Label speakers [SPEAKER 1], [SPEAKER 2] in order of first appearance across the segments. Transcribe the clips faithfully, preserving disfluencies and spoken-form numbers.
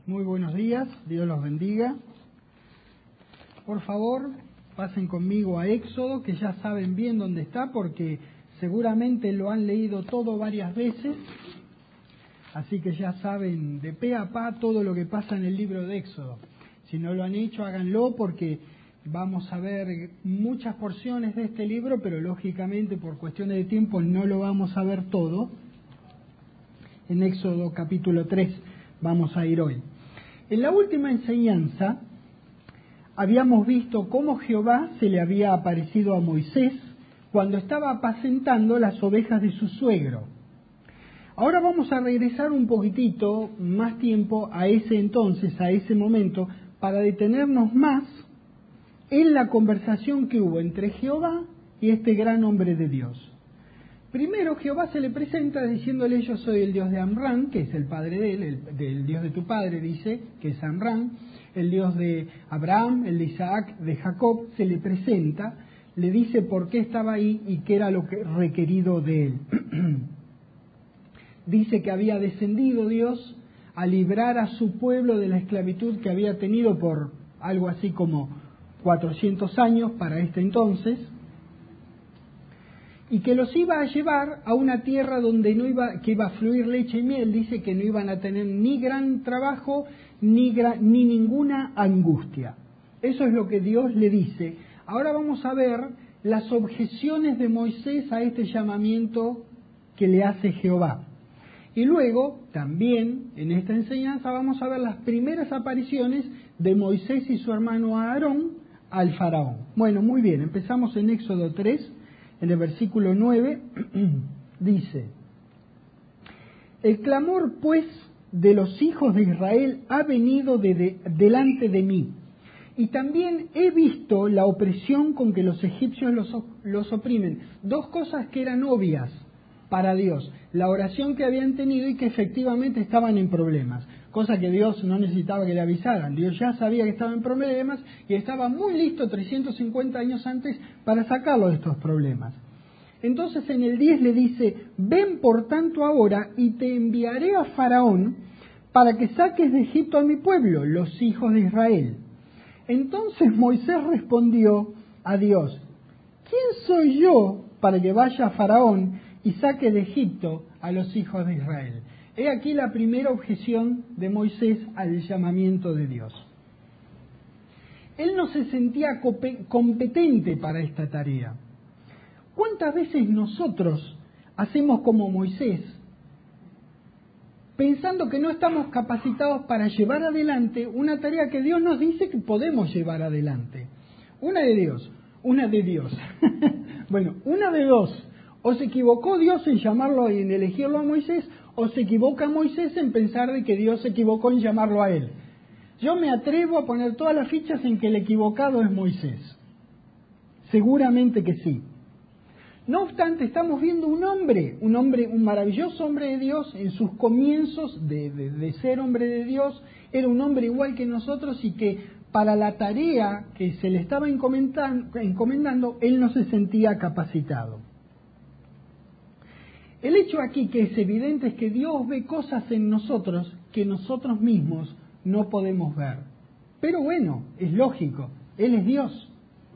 [SPEAKER 1] Muy buenos días, Dios los bendiga. Por favor, pasen conmigo a Éxodo, que ya saben bien dónde está, porque seguramente lo han leído todo varias veces, así que ya saben de pe a pa todo lo que pasa en el libro de Éxodo. Si no lo han hecho, háganlo, porque vamos a ver muchas porciones de este libro, pero lógicamente por cuestiones de tiempo no lo vamos a ver todo. En Éxodo capítulo tres vamos a ir hoy. En la última enseñanza habíamos visto cómo Jehová se le había aparecido a Moisés cuando estaba apacentando las ovejas de su suegro. Ahora vamos a regresar un poquitito más tiempo a ese entonces, a ese momento, para detenernos más en la conversación que hubo entre Jehová y este gran hombre de Dios. Primero Jehová se le presenta diciéndole: yo soy el Dios de Amram, que es el padre de él, el, del Dios de tu padre, dice, que es Amram, el Dios de Abraham, el de Isaac, de Jacob. Se le presenta, le dice por qué estaba ahí y qué era lo que requerido de él. Dice que había descendido Dios a librar a su pueblo de la esclavitud que había tenido por algo así como cuatrocientos años para este entonces, y que los iba a llevar a una tierra donde no iba, que iba a fluir leche y miel. Dice que no iban a tener ni gran trabajo ni, gra, ni ninguna angustia. Eso es lo que Dios le dice. Ahora vamos a ver las objeciones de Moisés a este llamamiento que le hace Jehová. Y luego, también, en esta enseñanza, vamos a ver las primeras apariciones de Moisés y su hermano Aarón al faraón. Bueno, muy bien, empezamos en Éxodo tres. En el versículo nueve dice: el clamor pues de los hijos de Israel ha venido de, de, delante de mí, y también he visto la opresión con que los egipcios los, los oprimen. Dos cosas que eran obvias para Dios: la oración que habían tenido y que efectivamente estaban en problemas, cosa que Dios no necesitaba que le avisaran. Dios ya sabía que estaban en problemas y estaba muy listo trescientos cincuenta años antes para sacarlo de estos problemas. Entonces en el diez le dice: ven por tanto ahora y te enviaré a Faraón para que saques de Egipto a mi pueblo, los hijos de Israel. Entonces Moisés respondió a Dios: ¿quién soy yo para que vaya a Faraón y saque de Egipto a los hijos de Israel? He aquí la primera objeción de Moisés al llamamiento de Dios. Él no se sentía competente para esta tarea. ¿Cuántas veces nosotros hacemos como Moisés, pensando que no estamos capacitados para llevar adelante una tarea que Dios nos dice que podemos llevar adelante? Una de Dios, una de Dios. Bueno, una de dos. O se equivocó Dios en llamarlo y en elegirlo a Moisés, o se equivoca Moisés en pensar de que Dios se equivocó en llamarlo a él. Yo me atrevo a poner todas las fichas en que el equivocado es Moisés. Seguramente que sí. No obstante, estamos viendo un hombre, un hombre, un maravilloso hombre de Dios en sus comienzos de, de, de ser hombre de Dios. Era un hombre igual que nosotros y que para la tarea que se le estaba encomendando, encomendando él no se sentía capacitado. El hecho aquí que es evidente es que Dios ve cosas en nosotros que nosotros mismos no podemos ver. Pero bueno, es lógico, Él es Dios.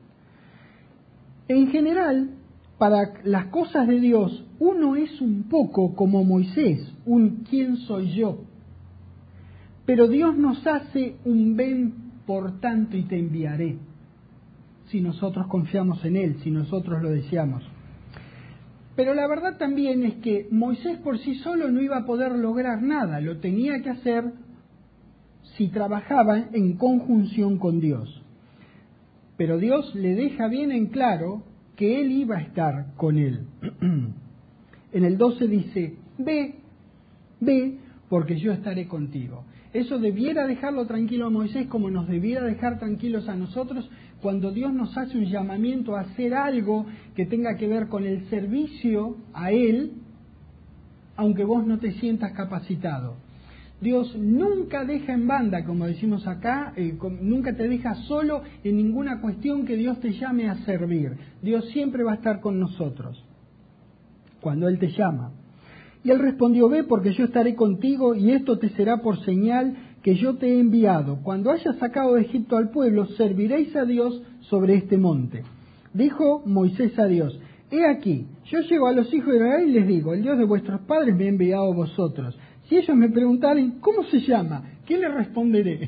[SPEAKER 1] En general, para las cosas de Dios, uno es un poco como Moisés, un ¿quién soy yo? Pero Dios nos hace un ven por tanto y te enviaré, si nosotros confiamos en Él, si nosotros lo deseamos. Pero la verdad también es que Moisés por sí solo no iba a poder lograr nada, lo tenía que hacer si trabajaba en conjunción con Dios. Pero Dios le deja bien en claro que Él iba a estar con él. En el doce dice: ve, ve, porque yo estaré contigo. Eso debiera dejarlo tranquilo a Moisés, como nos debiera dejar tranquilos a nosotros cuando Dios nos hace un llamamiento a hacer algo que tenga que ver con el servicio a Él, aunque vos no te sientas capacitado. Dios nunca deja en banda, como decimos acá, eh, nunca te deja solo en ninguna cuestión que Dios te llame a servir. Dios siempre va a estar con nosotros cuando Él te llama. Y él respondió: ve, porque yo estaré contigo, y esto te será por señal que yo te he enviado. Cuando hayas sacado de Egipto al pueblo, serviréis a Dios sobre este monte. Dijo Moisés a Dios, he aquí, yo llego a los hijos de Israel y les digo, el Dios de vuestros padres me ha enviado a vosotros. Si ellos me preguntaren, ¿cómo se llama? ¿Qué les responderé?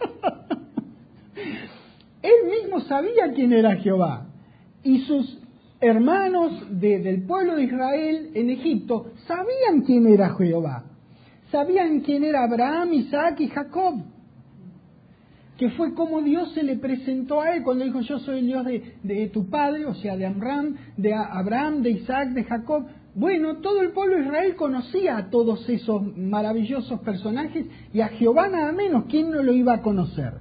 [SPEAKER 1] Él mismo sabía quién era Jehová. Y sus hermanos de, del pueblo de Israel en Egipto sabían quién era Jehová. Sabían quién era Abraham, Isaac y Jacob. Que fue como Dios se le presentó a él cuando dijo, yo soy el Dios de, de tu padre, o sea, de Abraham, de Abraham, de Isaac, de Jacob. Bueno, todo el pueblo de Israel conocía a todos esos maravillosos personajes y a Jehová nada menos, ¿quién no lo iba a conocer?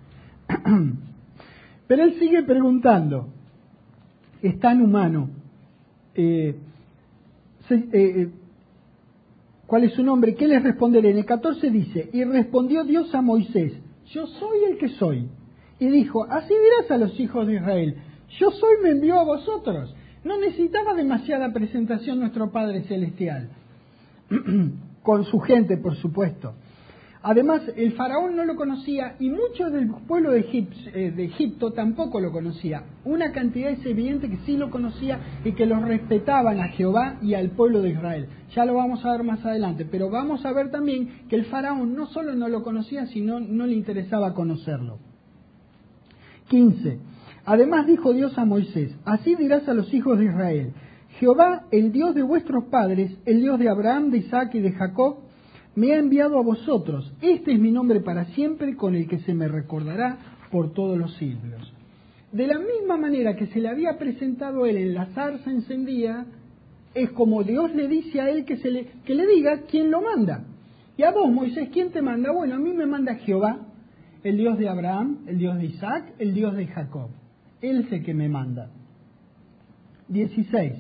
[SPEAKER 1] Pero él sigue preguntando, es tan humano, eh, se, eh, ¿cuál es su nombre? ¿Qué les responderé? En el catorce dice, y respondió Dios a Moisés, yo soy el que soy. Y dijo, así dirás a los hijos de Israel, yo soy me envió a vosotros. No necesitaba demasiada presentación nuestro Padre Celestial, con su gente, por supuesto. Además, el faraón no lo conocía y muchos del pueblo de Egipto, eh, de Egipto tampoco lo conocía. Una cantidad es evidente que sí lo conocía y que los respetaban a Jehová y al pueblo de Israel. Ya lo vamos a ver más adelante, pero vamos a ver también que el faraón no solo no lo conocía, sino no le interesaba conocerlo. quince. Además dijo Dios a Moisés, así dirás a los hijos de Israel, Jehová, el Dios de vuestros padres, el Dios de Abraham, de Isaac y de Jacob, me ha enviado a vosotros. Este es mi nombre para siempre, con el que se me recordará por todos los siglos. De la misma manera que se le había presentado a él en la zarza encendida, es como Dios le dice a él que, se le, que le diga quién lo manda. Y a vos, Moisés, ¿quién te manda? Bueno, a mí me manda Jehová, el Dios de Abraham, el Dios de Isaac, el Dios de Jacob. Él es el que me manda. dieciséis.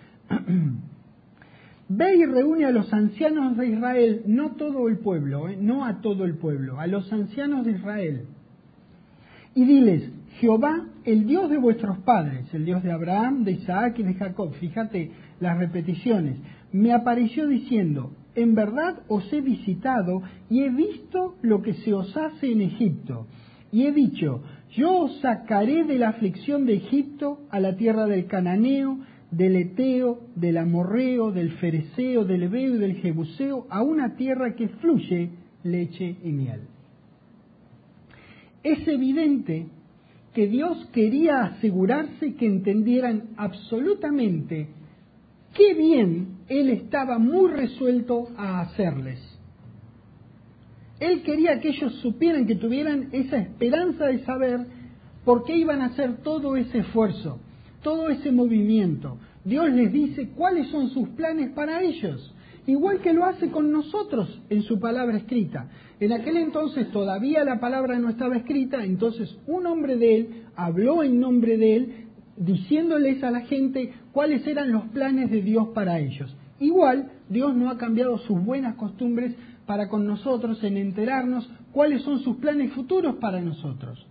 [SPEAKER 1] Ve y reúne a los ancianos de Israel, no todo el pueblo, ¿eh? no a todo el pueblo, a los ancianos de Israel. Y diles, Jehová, el Dios de vuestros padres, el Dios de Abraham, de Isaac y de Jacob, fíjate las repeticiones, me apareció diciendo, en verdad os he visitado y he visto lo que se os hace en Egipto. Y he dicho, yo os sacaré de la aflicción de Egipto a la tierra del Cananeo, del Eteo, del Amorreo, del Fereceo, del Heveo y del Jebuseo, a una tierra que fluye leche y miel. Es evidente que Dios quería asegurarse que entendieran absolutamente qué bien Él estaba muy resuelto a hacerles. Él quería que ellos supieran, que tuvieran esa esperanza de saber por qué iban a hacer todo ese esfuerzo, todo ese movimiento. Dios les dice cuáles son sus planes para ellos, igual que lo hace con nosotros en su palabra escrita. En aquel entonces todavía la palabra no estaba escrita, entonces un hombre de él habló en nombre de él, diciéndoles a la gente cuáles eran los planes de Dios para ellos. Igual, Dios no ha cambiado sus buenas costumbres para con nosotros en enterarnos cuáles son sus planes futuros para nosotros.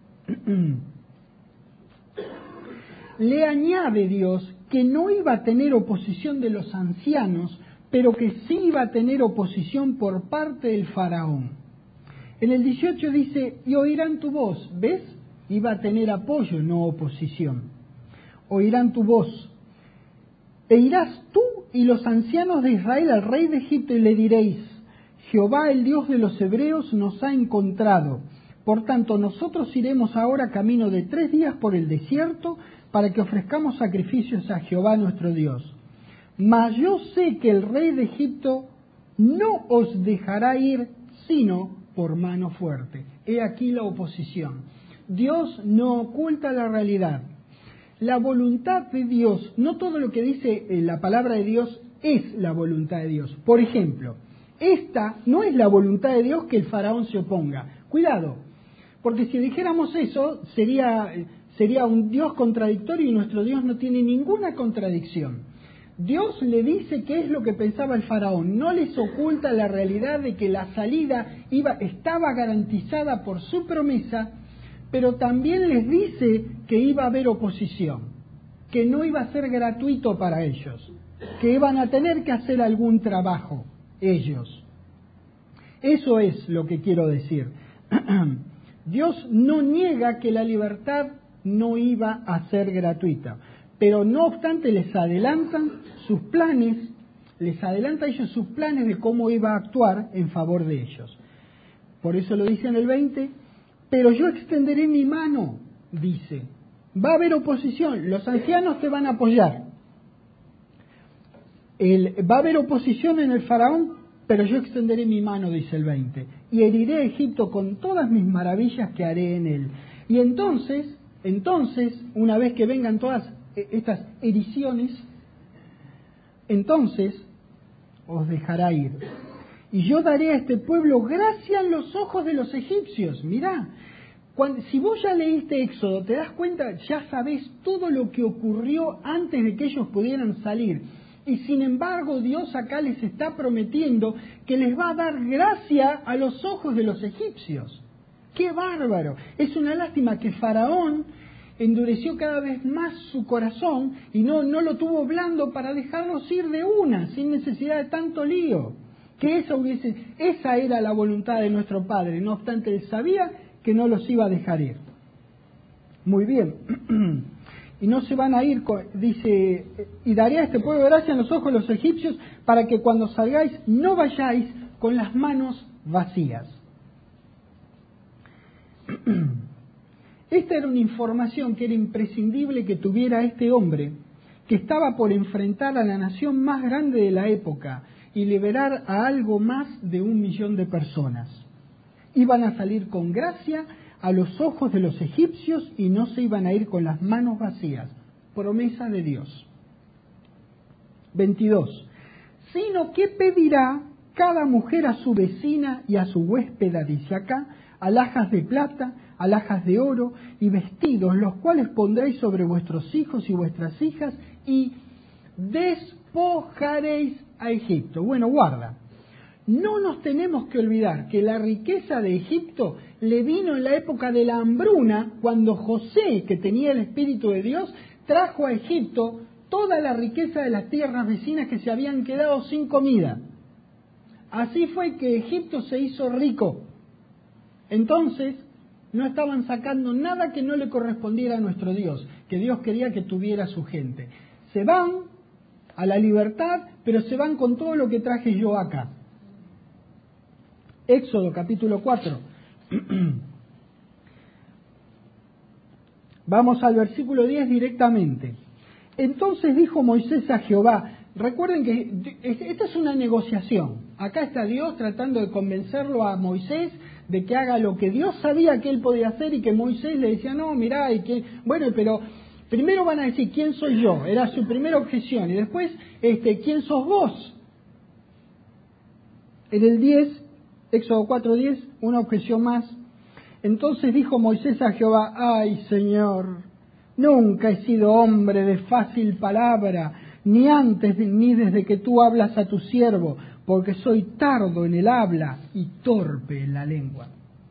[SPEAKER 1] Le añade Dios que no iba a tener oposición de los ancianos, pero que sí iba a tener oposición por parte del faraón. En el dieciocho dice, y oirán tu voz, ¿ves? Iba a tener apoyo, no oposición. Oirán tu voz. E irás tú y los ancianos de Israel al rey de Egipto y le diréis, Jehová el Dios de los hebreos nos ha encontrado. Por tanto, nosotros iremos ahora camino de tres días por el desierto para que ofrezcamos sacrificios a Jehová nuestro Dios. Mas yo sé que el rey de Egipto no os dejará ir sino por mano fuerte. He aquí la oposición. Dios no oculta la realidad. La voluntad de Dios, no todo lo que dice la palabra de Dios es la voluntad de Dios. Por ejemplo, esta no es la voluntad de Dios que el faraón se oponga. Cuidado, porque si dijéramos eso sería, sería un Dios contradictorio y nuestro Dios no tiene ninguna contradicción. Dios le dice qué es lo que pensaba el faraón, no les oculta la realidad de que la salida iba, estaba garantizada por su promesa, pero también les dice que iba a haber oposición, que no iba a ser gratuito para ellos, que iban a tener que hacer algún trabajo ellos. Eso es lo que quiero decir. Dios no niega que la libertad no iba a ser gratuita, pero no obstante les adelantan sus planes, les adelanta a ellos sus planes de cómo iba a actuar en favor de ellos. Por eso lo dice en el veinte, pero yo extenderé mi mano, dice. Va a haber oposición, los ancianos te van a apoyar. El, va a haber oposición en el faraón, pero yo extenderé mi mano, dice el veinte, y heriré a Egipto con todas mis maravillas que haré en él. Y entonces, entonces, una vez que vengan todas estas hericiones, entonces os dejará ir. Y yo daré a este pueblo gracia en los ojos de los egipcios. Mirá, cuando, si vos ya leíste Éxodo, te das cuenta, ya sabés todo lo que ocurrió antes de que ellos pudieran salir. Y sin embargo, Dios acá les está prometiendo que les va a dar gracia a los ojos de los egipcios. ¡Qué bárbaro! Es una lástima que Faraón endureció cada vez más su corazón y no, no lo tuvo blando para dejarlos ir de una, sin necesidad de tanto lío. Que esa, hubiese, esa era la voluntad de nuestro Padre, no obstante él sabía que no los iba a dejar ir. Muy bien. Y no se van a ir, dice, y daré a este pueblo gracia en los ojos de los egipcios para que cuando salgáis no vayáis con las manos vacías. Esta era una información que era imprescindible que tuviera este hombre, que estaba por enfrentar a la nación más grande de la época y liberar a algo más de un millón de personas. Iban a salir con gracia a los ojos de los egipcios y no se iban a ir con las manos vacías. Promesa de Dios. veintidós. Sino que pedirá cada mujer a su vecina y a su huéspeda, dice acá, alhajas de plata, alhajas de oro y vestidos, los cuales pondréis sobre vuestros hijos y vuestras hijas y despojaréis a Egipto. Bueno, guarda. No nos tenemos que olvidar que la riqueza de Egipto le vino en la época de la hambruna, cuando José, que tenía el Espíritu de Dios, trajo a Egipto toda la riqueza de las tierras vecinas que se habían quedado sin comida. Así fue que Egipto se hizo rico. Entonces, no estaban sacando nada que no le correspondiera a nuestro Dios, que Dios quería que tuviera su gente. Se van a la libertad, pero se van con todo lo que traje yo acá. Éxodo capítulo cuatro. Vamos al versículo diez directamente. Entonces dijo Moisés a Jehová, recuerden que esta es una negociación. Acá está Dios tratando de convencerlo a Moisés de que haga lo que Dios sabía que él podía hacer y que Moisés le decía, no, mirá, y que, bueno, pero primero van a decir, ¿quién soy yo? Era su primera objeción. Y después, este, ¿quién sos vos? En el diez, Éxodo cuatro diez, una objeción más. Entonces dijo Moisés a Jehová, ay Señor, nunca he sido hombre de fácil palabra, ni antes ni desde que tú hablas a tu siervo, porque soy tardo en el habla y torpe en la lengua.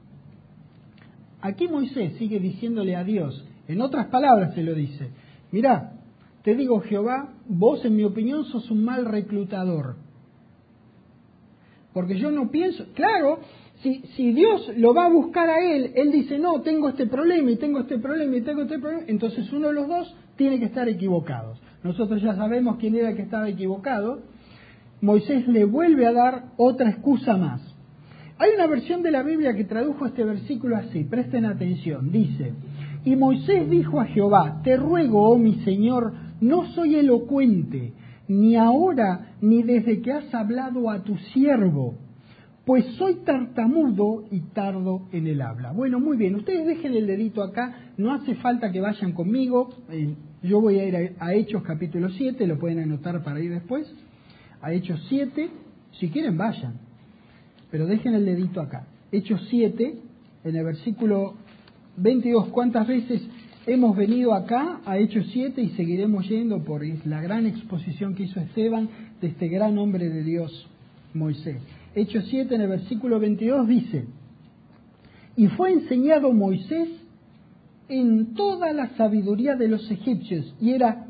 [SPEAKER 1] Aquí Moisés sigue diciéndole a Dios, en otras palabras se lo dice, mirá, te digo Jehová, vos en mi opinión sos un mal reclutador. Porque yo no pienso, claro, si, si Dios lo va a buscar a él, él dice, no, tengo este problema y tengo este problema y tengo este problema, entonces uno de los dos tiene que estar equivocado. Nosotros ya sabemos quién era el que estaba equivocado. Moisés le vuelve a dar otra excusa más. Hay una versión de la Biblia que tradujo este versículo así, presten atención, dice, y Moisés dijo a Jehová, te ruego, oh mi Señor, no soy elocuente, ni ahora ni desde que has hablado a tu siervo, pues soy tartamudo y tardo en el habla. Bueno, muy bien, ustedes dejen el dedito acá, no hace falta que vayan conmigo, eh, yo voy a ir a, a Hechos capítulo siete, lo pueden anotar para ir después, a Hechos siete, si quieren vayan, pero dejen el dedito acá. Hechos siete, en el versículo veintidós, ¿cuántas veces hemos venido acá a Hechos siete y seguiremos yendo por la gran exposición que hizo Esteban de este gran hombre de Dios, Moisés? Hechos siete, en el versículo veintidós dice, y fue enseñado Moisés en toda la sabiduría de los egipcios, y era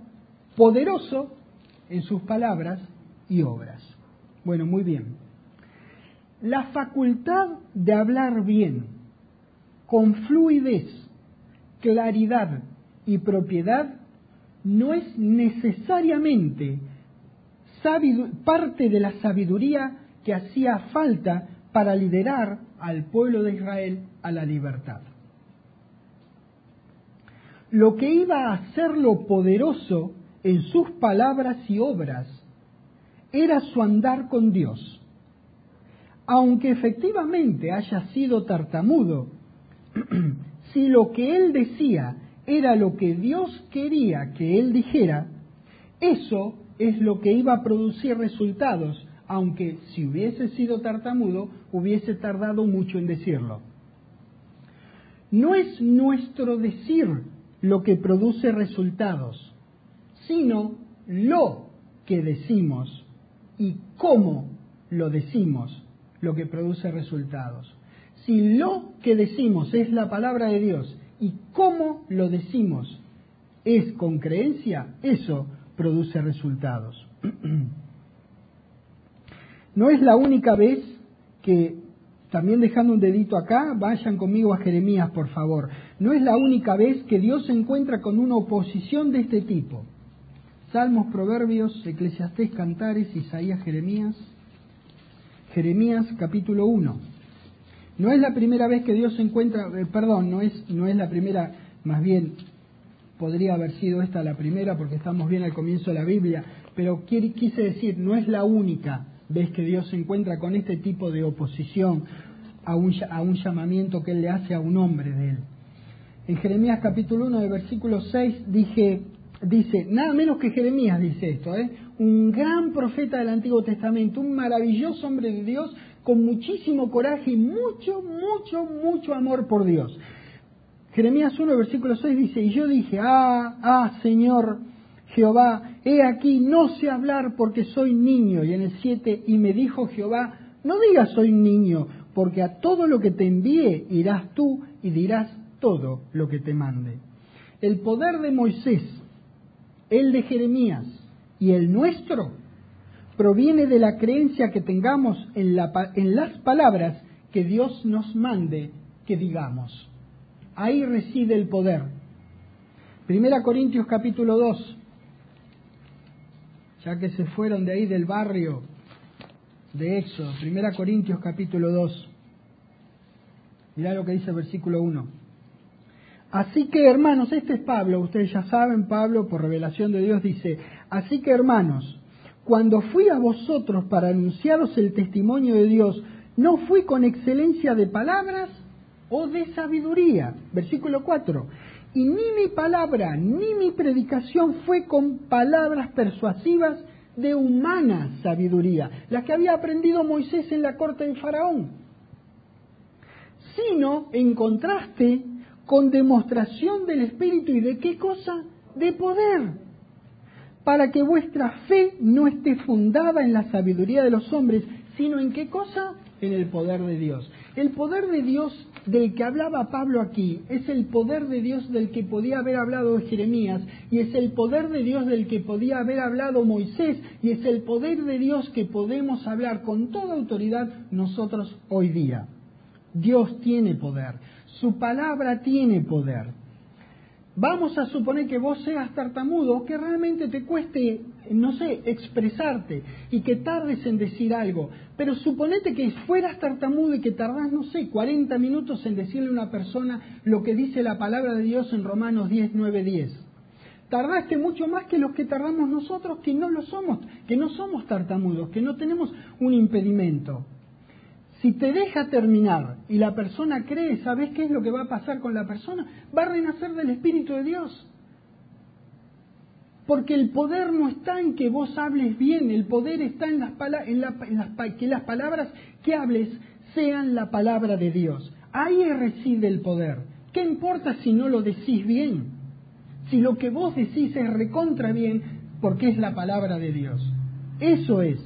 [SPEAKER 1] poderoso en sus palabras y obras. Bueno, muy bien. La facultad de hablar bien, con fluidez, claridad y propiedad, no es necesariamente parte de la sabiduría que hacía falta para liderar al pueblo de Israel a la libertad. Lo que iba a hacerlo poderoso en sus palabras y obras era su andar con Dios. Aunque efectivamente haya sido tartamudo, si lo que él decía era lo que Dios quería que él dijera, eso es lo que iba a producir resultados, aunque si hubiese sido tartamudo, hubiese tardado mucho en decirlo. No es nuestro decir lo que produce resultados, sino lo que decimos y cómo lo decimos lo que produce resultados. Si lo que decimos es la palabra de Dios y cómo lo decimos es con creencia, eso produce resultados. No es la única vez que, también dejando un dedito acá, vayan conmigo a Jeremías, por favor. No es la única vez que Dios se encuentra con una oposición de este tipo. Salmos, Proverbios, Eclesiastés, Cantares, Isaías, Jeremías. Jeremías capítulo uno. No es la primera vez que Dios se encuentra, eh, perdón, no es, no es la primera, más bien podría haber sido esta la primera porque estamos bien al comienzo de la Biblia, pero quiere, quise decir, no es la única vez que Dios se encuentra con este tipo de oposición a un, a un llamamiento que Él le hace a un hombre de Él. En Jeremías capítulo uno, de versículo seis, dije, dice, nada menos que Jeremías dice esto, ¿eh? Un gran profeta del Antiguo Testamento, un maravilloso hombre de Dios, con muchísimo coraje y mucho, mucho, mucho amor por Dios. Jeremías uno, versículo seis dice, y yo dije, ah, ah, Señor Jehová, he aquí, no sé hablar porque soy niño. Y en el siete, y me dijo Jehová, no digas soy niño, porque a todo lo que te envíe irás tú y dirás todo lo que te mande. El poder de Moisés, el de Jeremías y el nuestro, proviene de la creencia que tengamos en, la, en las palabras que Dios nos mande que digamos. Ahí reside el poder. Primera Corintios capítulo dos. Ya que se fueron de ahí del barrio de Éxodo. Primera Corintios capítulo dos. Mirá lo que dice el versículo uno. Así que, hermanos, este es Pablo, ustedes ya saben, Pablo, por revelación de Dios, dice, así que, hermanos, cuando fui a vosotros para anunciaros el testimonio de Dios, no fui con excelencia de palabras o de sabiduría. Versículo cuatro. Y ni mi palabra ni mi predicación fue con palabras persuasivas de humana sabiduría, las que había aprendido Moisés en la corte de Faraón, sino en contraste con demostración del Espíritu. ¿Y de qué cosa? De poder, para que vuestra fe no esté fundada en la sabiduría de los hombres, sino en qué cosa? En el poder de Dios. El poder de Dios del que hablaba Pablo aquí es el poder de Dios del que podía haber hablado Jeremías, y es el poder de Dios del que podía haber hablado Moisés, y es el poder de Dios que podemos hablar con toda autoridad nosotros hoy día. Dios tiene poder, su palabra tiene poder. Vamos a suponer que vos seas tartamudo, que realmente te cueste, no sé, expresarte y que tardes en decir algo. Pero suponete que fueras tartamudo y que tardás, no sé, cuarenta minutos en decirle a una persona lo que dice la palabra de Dios en Romanos diez, nueve, diez. Tardaste mucho más que los que tardamos nosotros, que no lo somos, que no somos tartamudos, que no tenemos un impedimento. Si te deja terminar y la persona cree, ¿sabés qué es lo que va a pasar con la persona? Va a renacer del Espíritu de Dios. Porque el poder no está en que vos hables bien, el poder está en, las, en, la, en las, que las palabras que hables sean la palabra de Dios. Ahí reside el poder. ¿Qué importa si no lo decís bien? Si lo que vos decís es recontra bien, porque es la palabra de Dios. Eso es.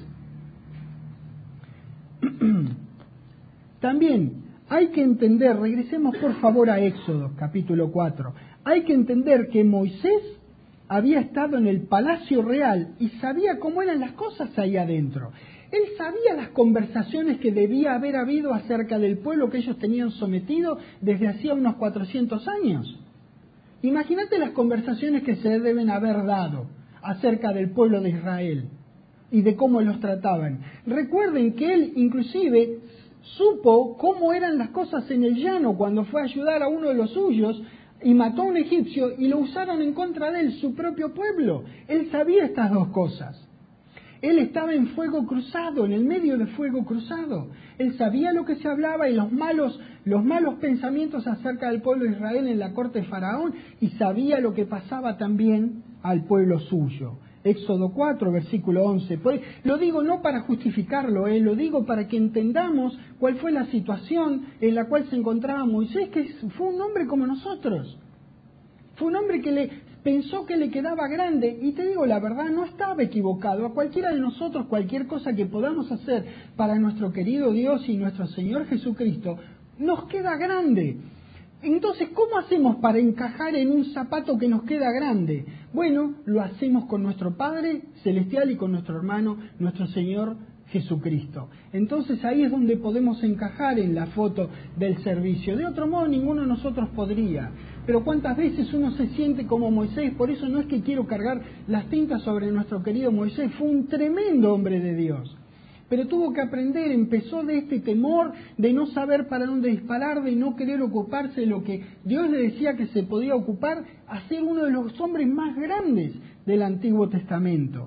[SPEAKER 1] También hay que entender, regresemos por favor a Éxodo, capítulo cuatro, hay que entender que Moisés había estado en el palacio real y sabía cómo eran las cosas ahí adentro. Él sabía las conversaciones que debía haber habido acerca del pueblo que ellos tenían sometido desde hacía unos cuatrocientos años. Imagínate las conversaciones que se deben haber dado acerca del pueblo de Israel y de cómo los trataban. Recuerden que él inclusive supo cómo eran las cosas en el llano cuando fue a ayudar a uno de los suyos y mató a un egipcio y lo usaron en contra de él, su propio pueblo. Él sabía estas dos cosas. Él estaba en fuego cruzado, en el medio de fuego cruzado. Él sabía lo que se hablaba y los malos, los malos pensamientos acerca del pueblo de Israel en la corte de Faraón, y sabía lo que pasaba también al pueblo suyo. Éxodo cuatro, versículo once. Pues, lo digo no para justificarlo, eh, lo digo para que entendamos cuál fue la situación en la cual se encontraba Moisés, que fue un hombre como nosotros. Fue un hombre que le pensó que le quedaba grande, y te digo la verdad, no estaba equivocado. A cualquiera de nosotros, cualquier cosa que podamos hacer para nuestro querido Dios y nuestro Señor Jesucristo, nos queda grande. Entonces, ¿cómo hacemos para encajar en un zapato que nos queda grande? Bueno, lo hacemos con nuestro Padre Celestial y con nuestro hermano, nuestro Señor Jesucristo. Entonces ahí es donde podemos encajar en la foto del servicio. De otro modo, ninguno de nosotros podría. Pero cuántas veces uno se siente como Moisés. Por eso no es que quiero cargar las tintas sobre nuestro querido Moisés. Fue un tremendo hombre de Dios. Pero tuvo que aprender, empezó de este temor de no saber para dónde disparar, de no querer ocuparse de lo que Dios le decía que se podía ocupar, a ser uno de los hombres más grandes del Antiguo Testamento.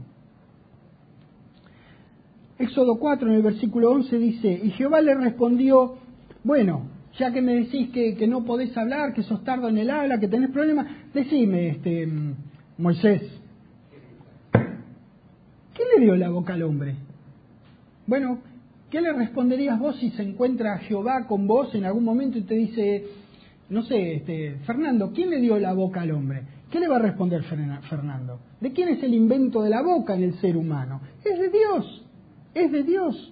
[SPEAKER 1] Éxodo cuatro, en el versículo once dice, y Jehová le respondió, bueno, ya que me decís que, que no podés hablar, que sos tardo en el habla, que tenés problemas, decime, este, Moisés, ¿qué le dio la boca al hombre? Bueno, ¿qué le responderías vos si se encuentra Jehová con vos en algún momento y te dice, no sé, este, Fernando, ¿quién le dio la boca al hombre? ¿Qué le va a responder Fernando? ¿De quién es el invento de la boca en el ser humano? Es de Dios, es de Dios.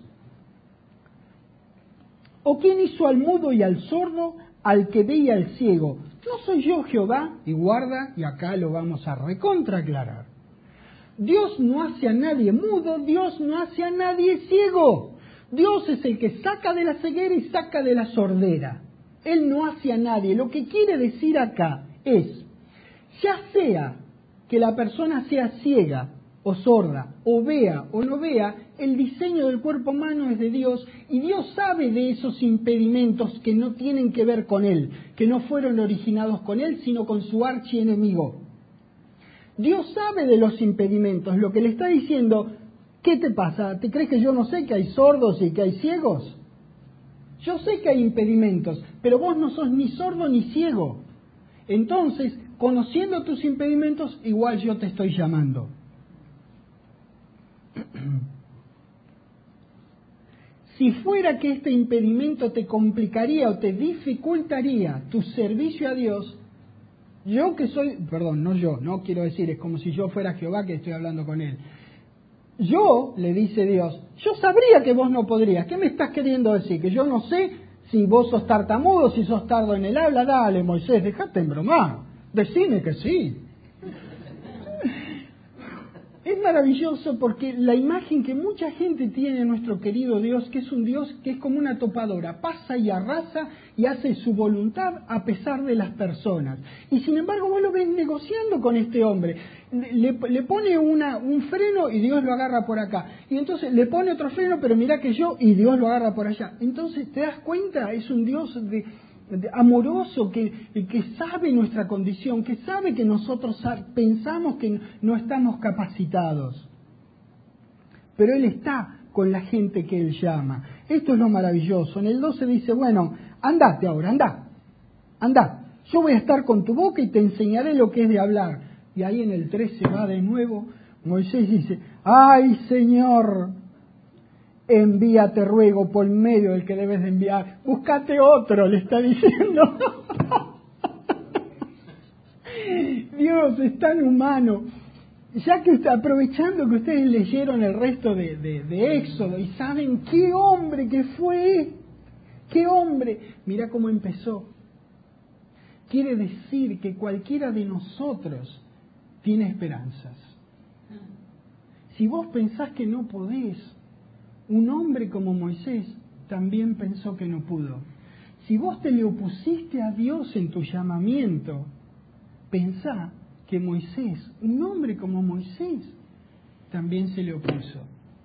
[SPEAKER 1] ¿O quién hizo al mudo y al sordo, al que ve y al ciego? ¿No soy yo Jehová? Y guarda, y acá lo vamos a recontra aclarar. Dios no hace a nadie mudo, Dios no hace a nadie ciego. Dios es el que saca de la ceguera y saca de la sordera. Él no hace a nadie. Lo que quiere decir acá es, ya sea que la persona sea ciega o sorda, o vea o no vea, el diseño del cuerpo humano es de Dios, y Dios sabe de esos impedimentos que no tienen que ver con Él, que no fueron originados con Él, sino con su archienemigo. Dios sabe de los impedimentos. Lo que le está diciendo, ¿qué te pasa? ¿Te crees que yo no sé que hay sordos y que hay ciegos? Yo sé que hay impedimentos, pero vos no sos ni sordo ni ciego. Entonces, conociendo tus impedimentos, igual yo te estoy llamando. Si fuera que este impedimento te complicaría o te dificultaría tu servicio a Dios, yo que soy, perdón, no yo, no quiero decir, es como si yo fuera Jehová que estoy hablando con él. Yo, le dice Dios, yo sabría que vos no podrías. ¿Qué me estás queriendo decir? Que yo no sé si vos sos tartamudo, si sos tardo en el habla. Dale, Moisés, dejate embromar. Decime que sí. Es maravilloso porque la imagen que mucha gente tiene de nuestro querido Dios, que es un Dios que es como una topadora, pasa y arrasa y hace su voluntad a pesar de las personas. Y sin embargo vos lo ves negociando con este hombre. Le, le pone una, un freno y Dios lo agarra por acá. Y entonces le pone otro freno, pero mirá que yo, y Dios lo agarra por allá. Entonces, ¿te das cuenta? Es un Dios de... amoroso, que, que sabe nuestra condición, que sabe que nosotros pensamos que no estamos capacitados. Pero Él está con la gente que Él llama. Esto es lo maravilloso. En el doce dice, bueno, andate ahora, andá, andá. Yo voy a estar con tu boca y te enseñaré lo que es de hablar. Y ahí en el trece va de nuevo, Moisés dice, ¡ay, Señor! Envíate, ruego, por medio del que debes de enviar. Búscate otro, le está diciendo. Dios es tan humano. Ya que está aprovechando que ustedes leyeron el resto de, de, de Éxodo y saben qué hombre que fue, qué hombre. Mira cómo empezó. Quiere decir que cualquiera de nosotros tiene esperanzas. Si vos pensás que no podés, un hombre como Moisés también pensó que no pudo. Si vos te le opusiste a Dios en tu llamamiento, pensá que Moisés, un hombre como Moisés, también se le opuso.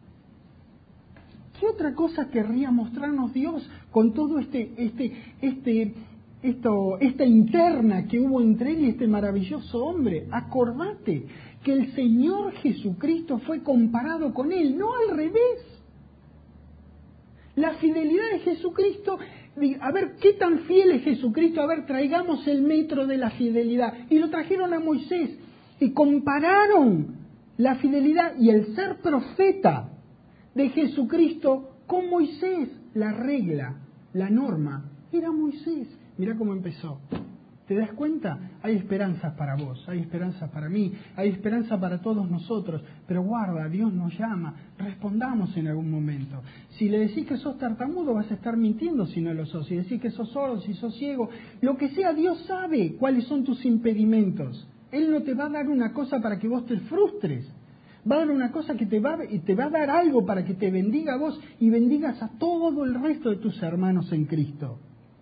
[SPEAKER 1] ¿Qué otra cosa querría mostrarnos Dios con todo este, este, este, esto, esta interna que hubo entre él y este maravilloso hombre? Acordate que el Señor Jesucristo fue comparado con él, no al revés. La fidelidad de Jesucristo, a ver, ¿qué tan fiel es Jesucristo? A ver, traigamos el metro de la fidelidad. Y lo trajeron a Moisés y compararon la fidelidad y el ser profeta de Jesucristo con Moisés. La regla, la norma, era Moisés. Mirá cómo empezó. ¿Te das cuenta? Hay esperanzas para vos, hay esperanzas para mí, hay esperanza para todos nosotros, pero guarda, Dios nos llama, respondamos en algún momento. Si le decís que sos tartamudo, vas a estar mintiendo si no lo sos. Si decís que sos sordo, si sos ciego, lo que sea, Dios sabe cuáles son tus impedimentos. Él no te va a dar una cosa para que vos te frustres, va a dar una cosa que te va, te va a dar algo para que te bendiga a vos y bendigas a todo el resto de tus hermanos en Cristo.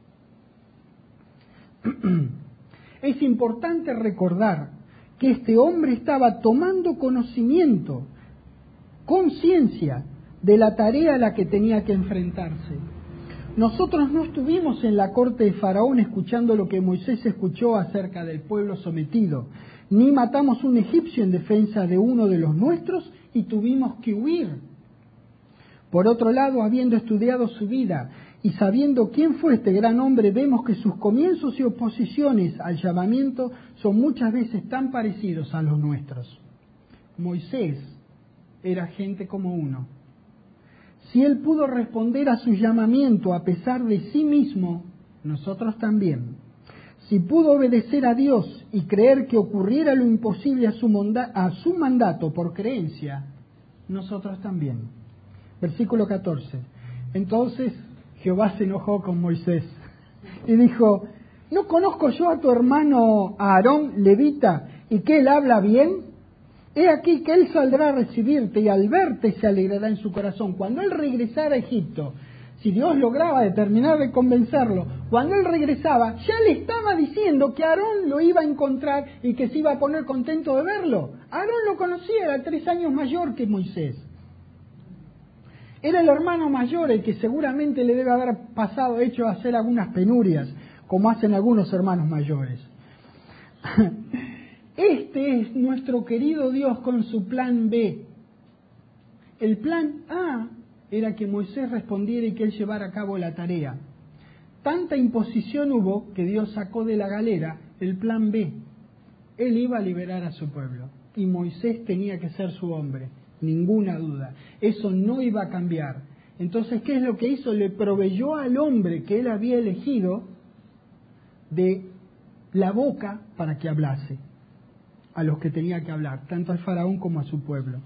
[SPEAKER 1] Es importante recordar que este hombre estaba tomando conocimiento, conciencia de la tarea a la que tenía que enfrentarse. Nosotros no estuvimos en la corte de Faraón escuchando lo que Moisés escuchó acerca del pueblo sometido, ni matamos un egipcio en defensa de uno de los nuestros y tuvimos que huir. Por otro lado, habiendo estudiado su vida y sabiendo quién fue este gran hombre, vemos que sus comienzos y oposiciones al llamamiento son muchas veces tan parecidos a los nuestros. Moisés era gente como uno. Si él pudo responder a su llamamiento a pesar de sí mismo, nosotros también. Si pudo obedecer a Dios y creer que ocurriera lo imposible a su, monda- a su mandato por creencia, nosotros también. Versículo catorce. Entonces Jehová se enojó con Moisés y dijo: ¿no conozco yo a tu hermano Aarón, levita, y que él habla bien? He aquí que él saldrá a recibirte y al verte se alegrará en su corazón. Cuando él regresara a Egipto, si Dios lograba determinar de convencerlo, cuando él regresaba, ya le estaba diciendo que Aarón lo iba a encontrar y que se iba a poner contento de verlo. Aarón lo conocía, era tres años mayor que Moisés. Era el hermano mayor el que seguramente le debe haber pasado, hecho hacer algunas penurias, como hacen algunos hermanos mayores. Este es nuestro querido Dios con su plan B. El plan A era que Moisés respondiera y que él llevara a cabo la tarea. Tanta imposición hubo que Dios sacó de la galera el plan B. Él iba a liberar a su pueblo y Moisés tenía que ser su hombre, ninguna duda. Eso no iba a cambiar. Entonces, ¿qué es lo que hizo? Le proveyó al hombre que él había elegido de la boca para que hablase a los que tenía que hablar, tanto al faraón como a su pueblo.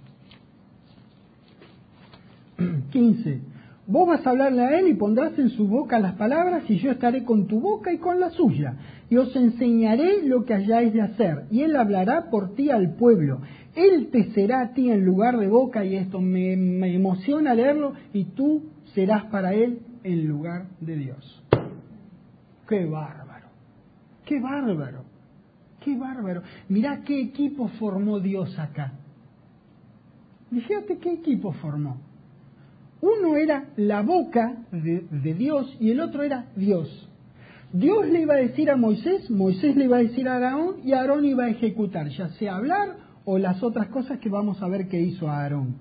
[SPEAKER 1] quince. Vos vas a hablarle a él y pondrás en su boca las palabras y yo estaré con tu boca y con la suya y os enseñaré lo que hayáis de hacer y él hablará por ti al pueblo. Él te será a ti en lugar de boca, y esto me, me emociona leerlo, y tú serás para él en lugar de Dios. ¡Qué bárbaro! ¡Qué bárbaro! ¡Qué bárbaro! Mirá qué equipo formó Dios acá. Fíjate qué equipo formó. Uno era la boca de, de Dios y el otro era Dios. Dios le iba a decir a Moisés, Moisés le iba a decir a Aarón y Aarón iba a ejecutar, ya sea hablar o las otras cosas que vamos a ver que hizo Aarón.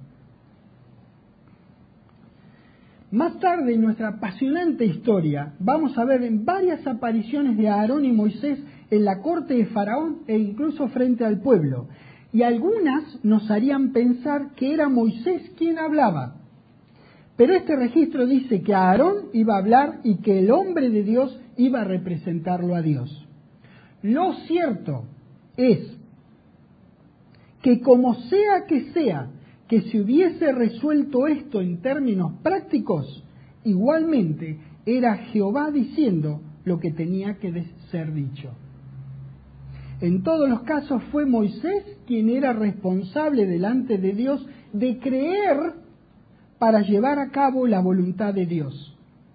[SPEAKER 1] Más tarde en nuestra apasionante historia vamos a ver en varias apariciones de Aarón y Moisés en la corte de Faraón e incluso frente al pueblo. Y algunas nos harían pensar que era Moisés quien hablaba. Pero este registro dice que Aarón iba a hablar y que el hombre de Dios iba a representarlo a Dios. Lo cierto es que como sea que sea que se hubiese resuelto esto en términos prácticos, igualmente era Jehová diciendo lo que tenía que ser dicho. En todos los casos fue Moisés quien era responsable delante de Dios de creer para llevar a cabo la voluntad de Dios.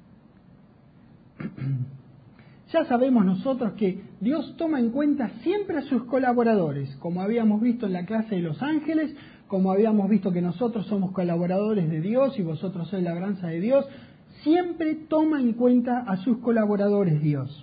[SPEAKER 1] Ya sabemos nosotros que Dios toma en cuenta siempre a sus colaboradores, como habíamos visto en la clase de los ángeles, como habíamos visto que nosotros somos colaboradores de Dios y vosotros sois labranza de Dios, siempre toma en cuenta a sus colaboradores Dios.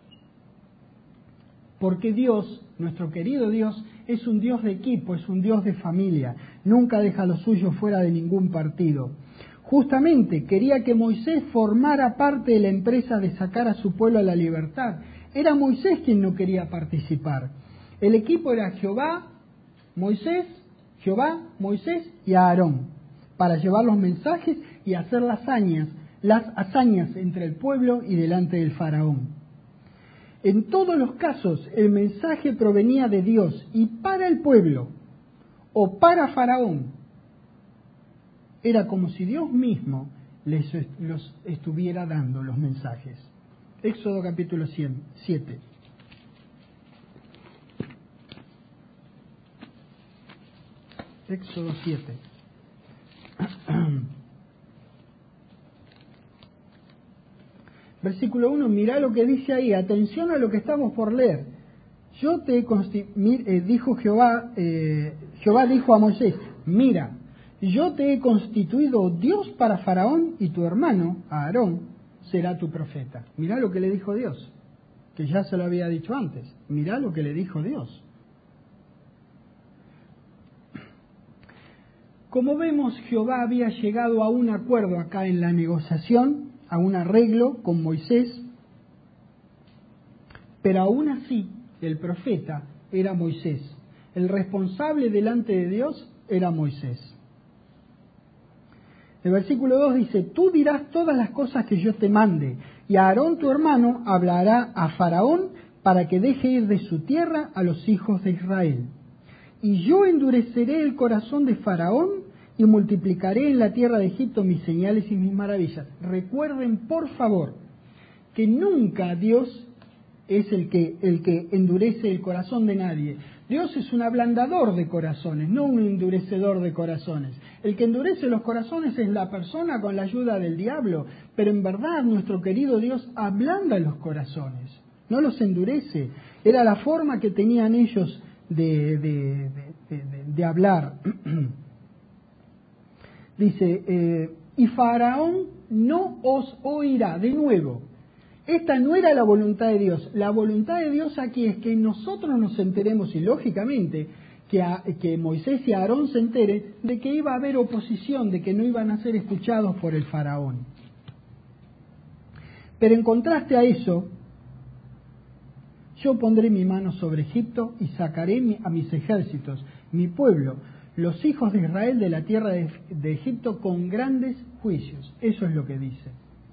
[SPEAKER 1] Porque Dios, nuestro querido Dios, es un Dios de equipo, es un Dios de familia, nunca deja a los suyos fuera de ningún partido. Justamente quería que Moisés formara parte de la empresa de sacar a su pueblo a la libertad. Era Moisés quien no quería participar. El equipo era Jehová, Moisés, Jehová, Moisés y Aarón, para llevar los mensajes y hacer las hazañas, las hazañas entre el pueblo y delante del faraón. En todos los casos el mensaje provenía de Dios y para el pueblo o para faraón. Era como si Dios mismo les los estuviera dando los mensajes. Éxodo capítulo siete. Éxodo siete. Versículo uno, mirá lo que dice ahí, atención a lo que estamos por leer. Yo te he constituido, eh, dijo Jehová, eh, Jehová dijo a Moisés, mira, yo te he constituido Dios para Faraón y tu hermano, Aarón, será tu profeta. Mirá lo que le dijo Dios, que ya se lo había dicho antes. Mirá lo que le dijo Dios. Como vemos, Jehová había llegado a un acuerdo acá en la negociación, a un arreglo con Moisés, pero aún así el profeta era Moisés. El responsable delante de Dios era Moisés. El versículo dos dice, tú dirás todas las cosas que yo te mande, y Aarón tu hermano hablará a Faraón para que deje ir de su tierra a los hijos de Israel. Y yo endureceré el corazón de Faraón y multiplicaré en la tierra de Egipto mis señales y mis maravillas. Recuerden, por favor, que nunca Dios es el que, el que endurece el corazón de nadie. Dios es un ablandador de corazones, no un endurecedor de corazones. El que endurece los corazones es la persona con la ayuda del diablo, pero en verdad nuestro querido Dios ablanda los corazones, no los endurece. Era la forma que tenían ellos de, de, de, de, de hablar. Dice, eh, y Faraón no os oirá. De nuevo, esta no era la voluntad de Dios. La voluntad de Dios aquí es que nosotros nos enteremos, y lógicamente que, a, que Moisés y Aarón se enteren de que iba a haber oposición, de que no iban a ser escuchados por el faraón. Pero en contraste a eso, yo pondré mi mano sobre Egipto y sacaré a mis ejércitos, mi pueblo, los hijos de Israel de la tierra de, de Egipto con grandes juicios. Eso es lo que dice.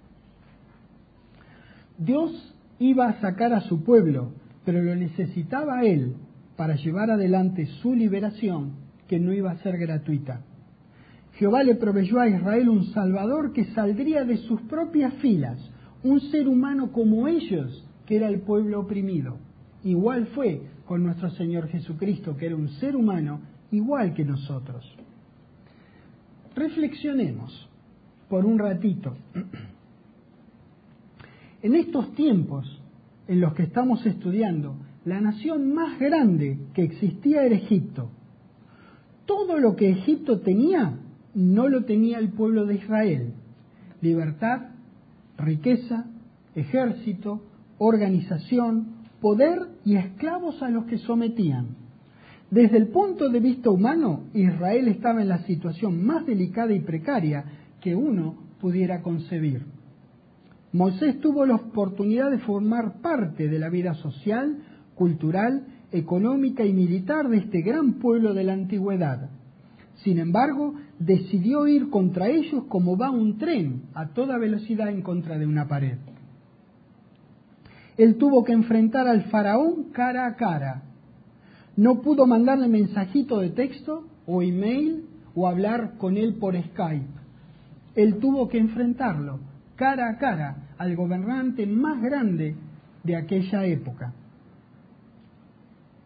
[SPEAKER 1] Dios iba a sacar a su pueblo, pero lo necesitaba a él para llevar adelante su liberación, que no iba a ser gratuita. Jehová le proveyó a Israel un Salvador que saldría de sus propias filas, un ser humano como ellos, que era el pueblo oprimido. Igual fue con nuestro Señor Jesucristo, que era un ser humano igual que nosotros. Reflexionemos por un ratito. En estos tiempos en los que estamos estudiando, la nación más grande que existía era Egipto. Todo lo que Egipto tenía, no lo tenía el pueblo de Israel. Libertad, riqueza, ejército, organización, poder y esclavos a los que sometían. Desde el punto de vista humano, Israel estaba en la situación más delicada y precaria que uno pudiera concebir. Moisés tuvo la oportunidad de formar parte de la vida social, cultural, económica y militar de este gran pueblo de la antigüedad. Sin embargo, decidió ir contra ellos como va un tren a toda velocidad en contra de una pared. Él tuvo que enfrentar al faraón cara a cara. No pudo mandarle mensajito de texto o email o hablar con él por Skype. Él tuvo que enfrentarlo cara a cara al gobernante más grande de aquella época.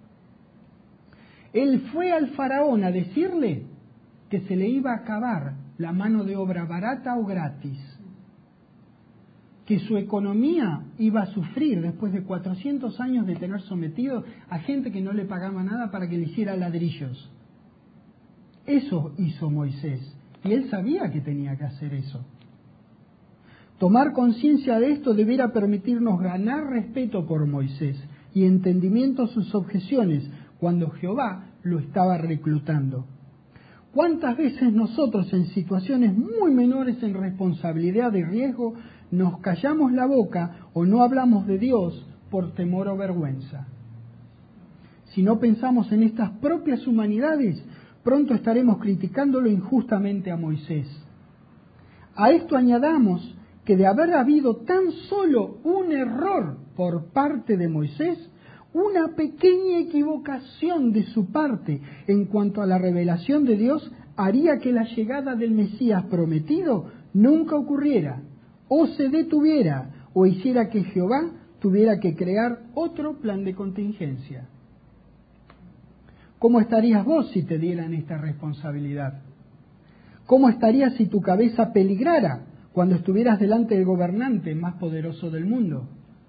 [SPEAKER 1] Él fue al faraón a decirle que se le iba a acabar la mano de obra barata o gratis, que su economía iba a sufrir después de cuatrocientos años de tener sometido a gente que no le pagaba nada para que le hiciera ladrillos. Eso hizo Moisés, y él sabía que tenía que hacer eso. Tomar conciencia de esto debiera permitirnos ganar respeto por Moisés y entendimiento a sus objeciones cuando Jehová lo estaba reclutando. ¿Cuántas veces nosotros en situaciones muy menores en responsabilidad y riesgo nos callamos la boca o no hablamos de Dios por temor o vergüenza? Si no pensamos en estas propias humanidades, pronto estaremos criticándolo injustamente a Moisés. A esto añadamos que de haber habido tan solo un error por parte de Moisés, una pequeña equivocación de su parte en cuanto a la revelación de Dios haría que la llegada del Mesías prometido nunca ocurriera, o se detuviera, o hiciera que Jehová tuviera que crear otro plan de contingencia. ¿Cómo estarías vos si te dieran esta responsabilidad? ¿Cómo estarías si tu cabeza peligrara cuando estuvieras delante del gobernante más poderoso del mundo?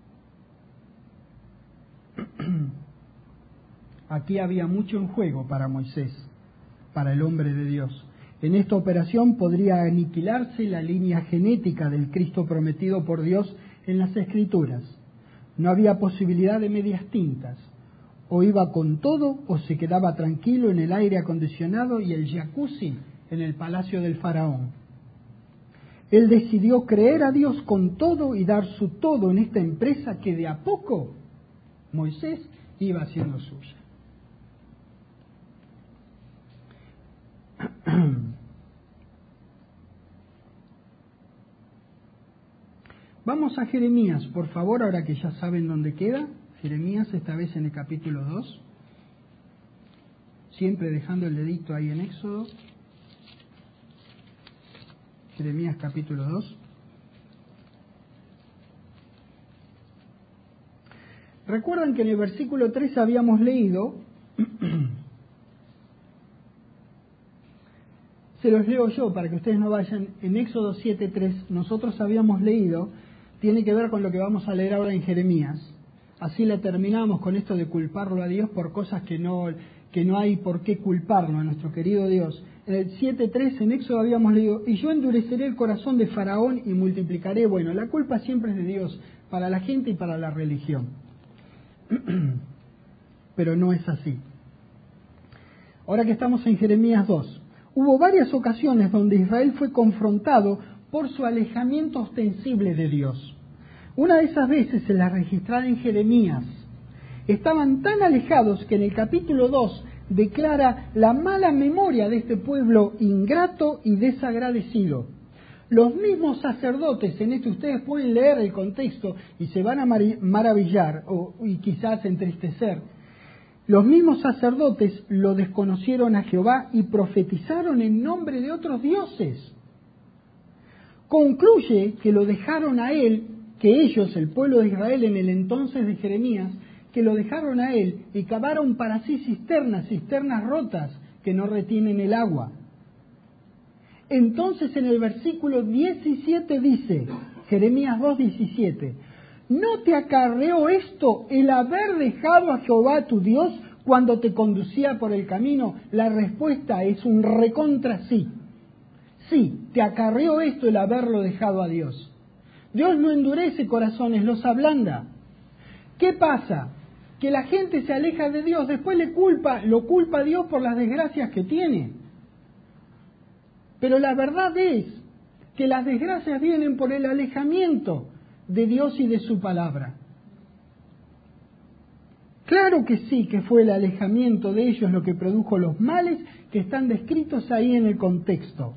[SPEAKER 1] Aquí había mucho en juego para Moisés, para el hombre de Dios. En esta operación podría aniquilarse la línea genética del Cristo prometido por Dios en las Escrituras. No había posibilidad de medias tintas. O iba con todo o se quedaba tranquilo en el aire acondicionado y el jacuzzi en el palacio del faraón. Él decidió creer a Dios con todo y dar su todo en esta empresa que de a poco Moisés iba haciendo suya. Vamos a Jeremías, por favor, ahora que ya saben dónde queda. Jeremías, esta vez en el capítulo dos. Siempre dejando el dedito ahí en Éxodo. Jeremías capítulo dos. Recuerdan que en el versículo tres habíamos leído, se los leo yo para que ustedes no vayan, en Éxodo siete tres, nosotros habíamos leído, tiene que ver con lo que vamos a leer ahora en Jeremías. Así la terminamos con esto de culparlo a Dios por cosas que no, que no hay por qué culparlo a nuestro querido Dios. En el siete tres en Éxodo habíamos leído, y yo endureceré el corazón de Faraón y multiplicaré, bueno, la culpa siempre es de Dios, para la gente y para la religión. Pero no es así. Ahora que estamos en Jeremías dos, hubo varias ocasiones donde Israel fue confrontado por su alejamiento ostensible de Dios. Una de esas veces se la registrada en Jeremías. Estaban tan alejados que en el capítulo dos declara la mala memoria de este pueblo ingrato y desagradecido. Los mismos sacerdotes, en esto ustedes pueden leer el contexto y se van a maravillar o, y quizás entristecer. Los mismos sacerdotes lo desconocieron a Jehová y profetizaron en nombre de otros dioses. Concluye que lo dejaron a él, que ellos, el pueblo de Israel en el entonces de Jeremías, que lo dejaron a él y cavaron para sí cisternas, cisternas rotas que no retienen el agua. Entonces en el versículo diecisiete dice, Jeremías dos diecisiete, ¿no te acarreó esto el haber dejado a Jehová tu Dios cuando te conducía por el camino? La respuesta es un recontra sí. Sí, te acarreó esto el haberlo dejado a Dios. Dios no endurece corazones, los ablanda. ¿Qué pasa? Que la gente se aleja de Dios, después le culpa, lo culpa a Dios por las desgracias que tiene. Pero la verdad es que las desgracias vienen por el alejamiento de Dios y de su palabra. Claro que sí, que fue el alejamiento de ellos lo que produjo los males que están descritos ahí en el contexto.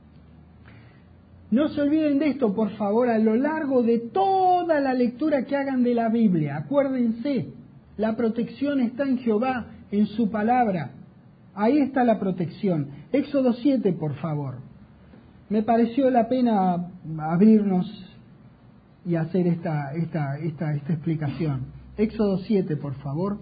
[SPEAKER 1] No se olviden de esto, por favor, a lo largo de toda la lectura que hagan de la Biblia. Acuérdense, la protección está en Jehová, en su palabra. Ahí está la protección. Éxodo siete, por favor. Me pareció la pena abrirnos y hacer esta, esta, esta, esta explicación. Éxodo siete, por favor.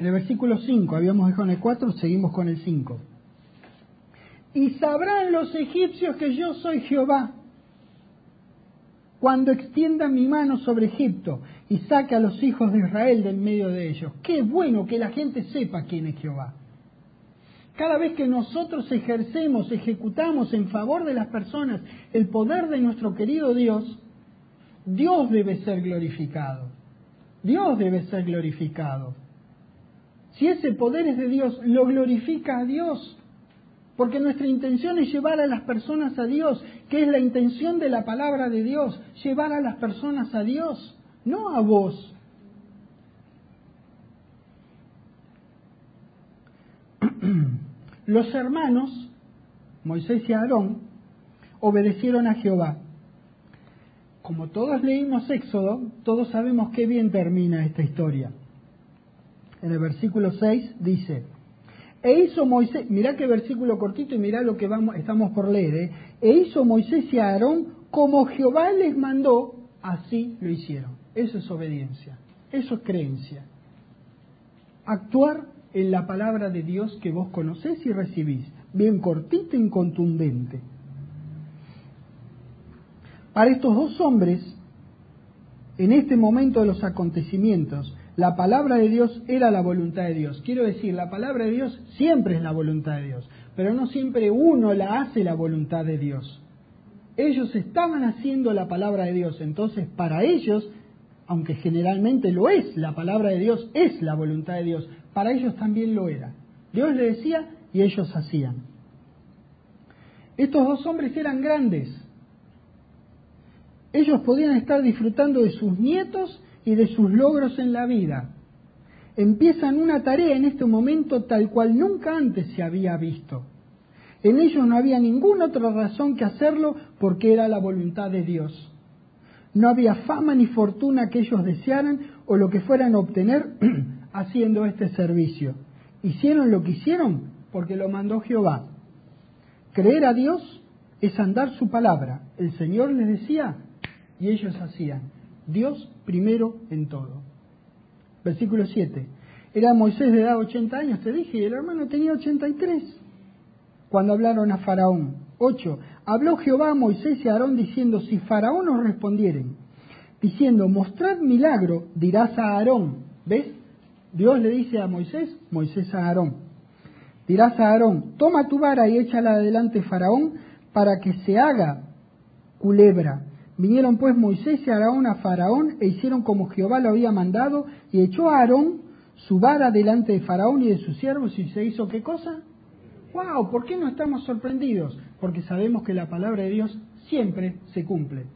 [SPEAKER 1] En el versículo cinco, habíamos dejado en el cuatro, seguimos con el cinco. Y sabrán los egipcios que yo soy Jehová, cuando extienda mi mano sobre Egipto y saque a los hijos de Israel del medio de ellos. Qué bueno que la gente sepa quién es Jehová. Cada vez que nosotros ejercemos, ejecutamos en favor de las personas el poder de nuestro querido Dios, Dios debe ser glorificado. Dios debe ser glorificado. Si ese poder es de Dios, lo glorifica a Dios. Porque nuestra intención es llevar a las personas a Dios, que es la intención de la palabra de Dios, llevar a las personas a Dios, no a vos. Los hermanos, Moisés y Aarón, obedecieron a Jehová. Como todos leímos Éxodo, todos sabemos qué bien termina esta historia. En el versículo seis dice: E hizo Moisés, mirá qué versículo cortito y mirá lo que vamos, estamos por leer, ¿eh? E hizo Moisés y Aarón como Jehová les mandó, así lo hicieron. Eso es obediencia, eso es creencia. Actuar en la palabra de Dios que vos conocés y recibís, bien cortita y contundente. Para estos dos hombres, en este momento de los acontecimientos, la palabra de Dios era la voluntad de Dios. Quiero decir, la palabra de Dios siempre es la voluntad de Dios, pero no siempre uno la hace la voluntad de Dios. Ellos estaban haciendo la palabra de Dios, entonces para ellos, aunque generalmente lo es, la palabra de Dios es la voluntad de Dios, para ellos también lo era. Dios le decía y ellos hacían. Estos dos hombres eran grandes. Ellos podían estar disfrutando de sus nietos y de sus logros en la vida. Empiezan una tarea en este momento tal cual nunca antes se había visto. En ellos no había ninguna otra razón que hacerlo porque era la voluntad de Dios. No había fama ni fortuna que ellos desearan o lo que fueran a obtener haciendo este servicio. Hicieron lo que hicieron porque lo mandó Jehová. Creer a Dios es andar su palabra. El Señor les decía y ellos hacían. Dios primero en todo. Versículo siete. Era Moisés de edad ochenta años, te dije, y el hermano tenía ochenta y tres. Cuando hablaron a Faraón. ocho. Habló Jehová a Moisés y a Aarón diciendo, si Faraón os respondieren, diciendo, mostrad milagro, dirás a Aarón. ¿Ves? Dios le dice a Moisés, Moisés a Aarón. Dirás a Aarón, toma tu vara y échala adelante Faraón para que se haga culebra. Vinieron pues Moisés y Aarón a Faraón e hicieron como Jehová lo había mandado y echó a Aarón su vara delante de Faraón y de sus siervos y se hizo ¿qué cosa? ¡Wow! ¿Por qué no estamos sorprendidos? Porque sabemos que la palabra de Dios siempre se cumple.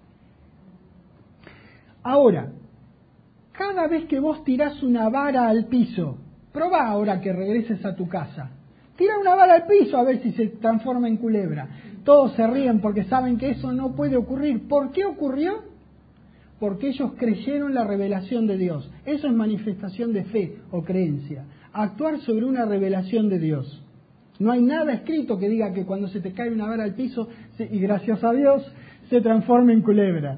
[SPEAKER 1] Ahora, cada vez que vos tirás una vara al piso, probá ahora que regreses a tu casa, tira una vara al piso a ver si se transforma en culebra. Todos se ríen porque saben que eso no puede ocurrir. ¿Por qué ocurrió? Porque ellos creyeron la revelación de Dios. Eso es manifestación de fe o creencia. Actuar sobre una revelación de Dios. No hay nada escrito que diga que cuando se te cae una vara al piso, y gracias a Dios, se transforma en culebra.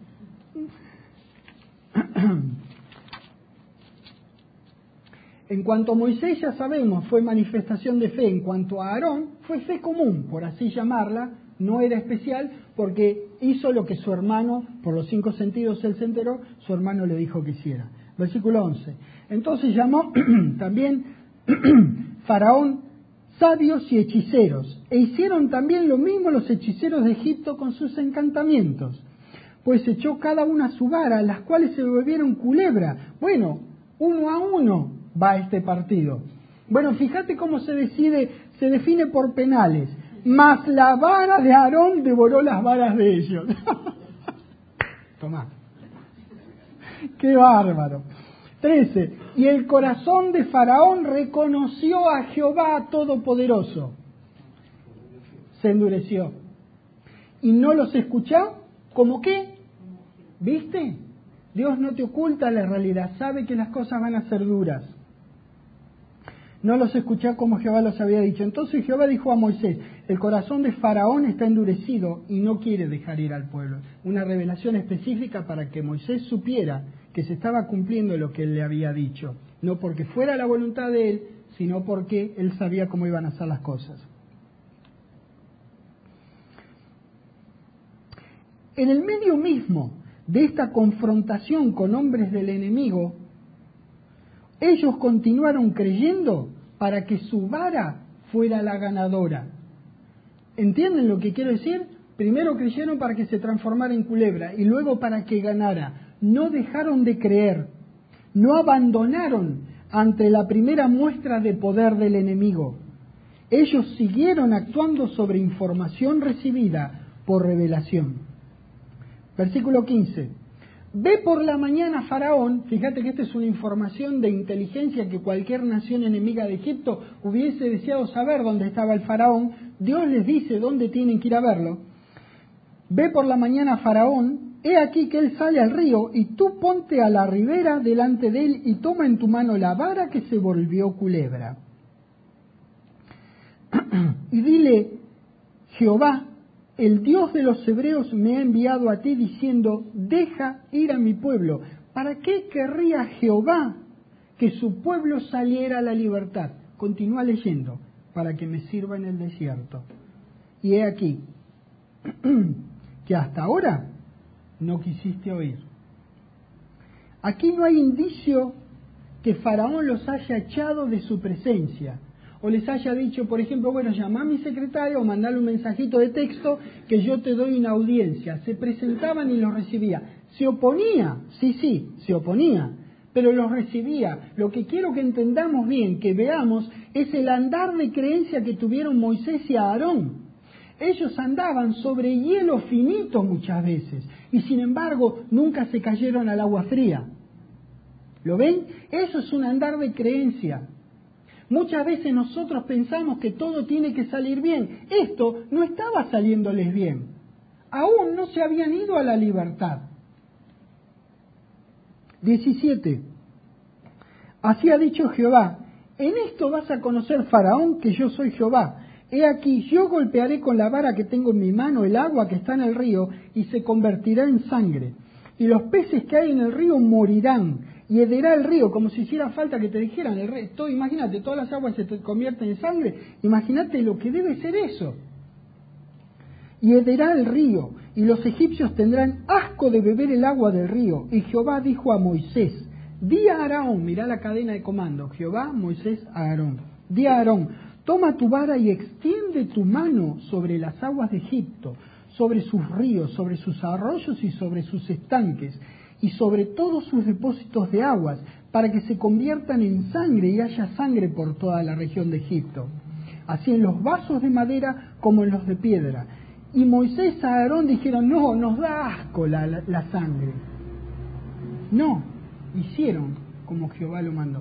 [SPEAKER 1] En cuanto a Moisés ya sabemos, fue manifestación de fe. En cuanto a Aarón, fue fe común, por así llamarla, no era especial porque hizo lo que su hermano, por los cinco sentidos él se enteró, su hermano le dijo que hiciera. Versículo once. Entonces llamó también Faraón sabios y hechiceros, e hicieron también lo mismo los hechiceros de Egipto con sus encantamientos, pues echó cada uno a su vara, las cuales se volvieron culebra. Bueno, uno a uno va este partido. Bueno, fíjate cómo se decide, se define por penales. Mas la vara de Aarón devoró las varas de ellos. Tomá. Qué bárbaro. trece. Y el corazón de Faraón reconoció a Jehová Todopoderoso. Se endureció. Y no los escuchó. ¿Cómo qué? ¿Viste? Dios no te oculta la realidad. Sabe que las cosas van a ser duras. No los escuchó como Jehová los había dicho. Entonces Jehová dijo a Moisés, el corazón de Faraón está endurecido y no quiere dejar ir al pueblo. Una revelación específica para que Moisés supiera que se estaba cumpliendo lo que él le había dicho. No porque fuera la voluntad de él, sino porque él sabía cómo iban a ser las cosas. En el medio mismo de esta confrontación con hombres del enemigo, ellos continuaron creyendo para que su vara fuera la ganadora. ¿Entienden lo que quiero decir? Primero creyeron para que se transformara en culebra y luego para que ganara. No dejaron de creer, no abandonaron ante la primera muestra de poder del enemigo. Ellos siguieron actuando sobre información recibida por revelación. Versículo quince. Ve por la mañana Faraón, fíjate que esta es una información de inteligencia que cualquier nación enemiga de Egipto hubiese deseado saber dónde estaba el Faraón. Dios les dice dónde tienen que ir a verlo. Ve por la mañana Faraón, he aquí que él sale al río, y tú ponte a la ribera delante de él y toma en tu mano la vara que se volvió culebra. Y dile, Jehová, el Dios de los hebreos me ha enviado a ti diciendo, deja ir a mi pueblo. ¿Para qué querría Jehová que su pueblo saliera a la libertad? Continúa leyendo, para que me sirva en el desierto. Y he aquí, que hasta ahora no quisiste oír. Aquí no hay indicio que Faraón los haya echado de su presencia, o les haya dicho, por ejemplo, bueno, llama a mi secretario o mandale un mensajito de texto que yo te doy una audiencia. Se presentaban y los recibía. Se oponía, sí, sí, se oponía, pero los recibía. Lo que quiero que entendamos bien, que veamos, es el andar de creencia que tuvieron Moisés y Aarón. Ellos andaban sobre hielo finito muchas veces, y sin embargo nunca se cayeron al agua fría. ¿Lo ven? Eso es un andar de creencia. Muchas veces nosotros pensamos que todo tiene que salir bien. Esto no estaba saliéndoles bien. Aún no se habían ido a la libertad. diecisiete. Así ha dicho Jehová, en esto vas a conocer, Faraón, que yo soy Jehová. He aquí, yo golpearé con la vara que tengo en mi mano el agua que está en el río, y se convertirá en sangre. Y los peces que hay en el río morirán, y hederá el río, como si hiciera falta que te dijeran, el río, todo, imagínate, todas las aguas se te convierten en sangre, imagínate lo que debe ser eso. Y hederá el río, y los egipcios tendrán asco de beber el agua del río. Y Jehová dijo a Moisés, di a Aarón, mirá la cadena de comando, Jehová, Moisés, Aarón, di a Aarón, toma tu vara y extiende tu mano sobre las aguas de Egipto, sobre sus ríos, sobre sus arroyos y sobre sus estanques, y sobre todos sus depósitos de aguas, para que se conviertan en sangre y haya sangre por toda la región de Egipto, así en los vasos de madera como en los de piedra. Y Moisés y Aarón dijeron, no, nos da asco la, la, la sangre. No, hicieron como Jehová lo mandó.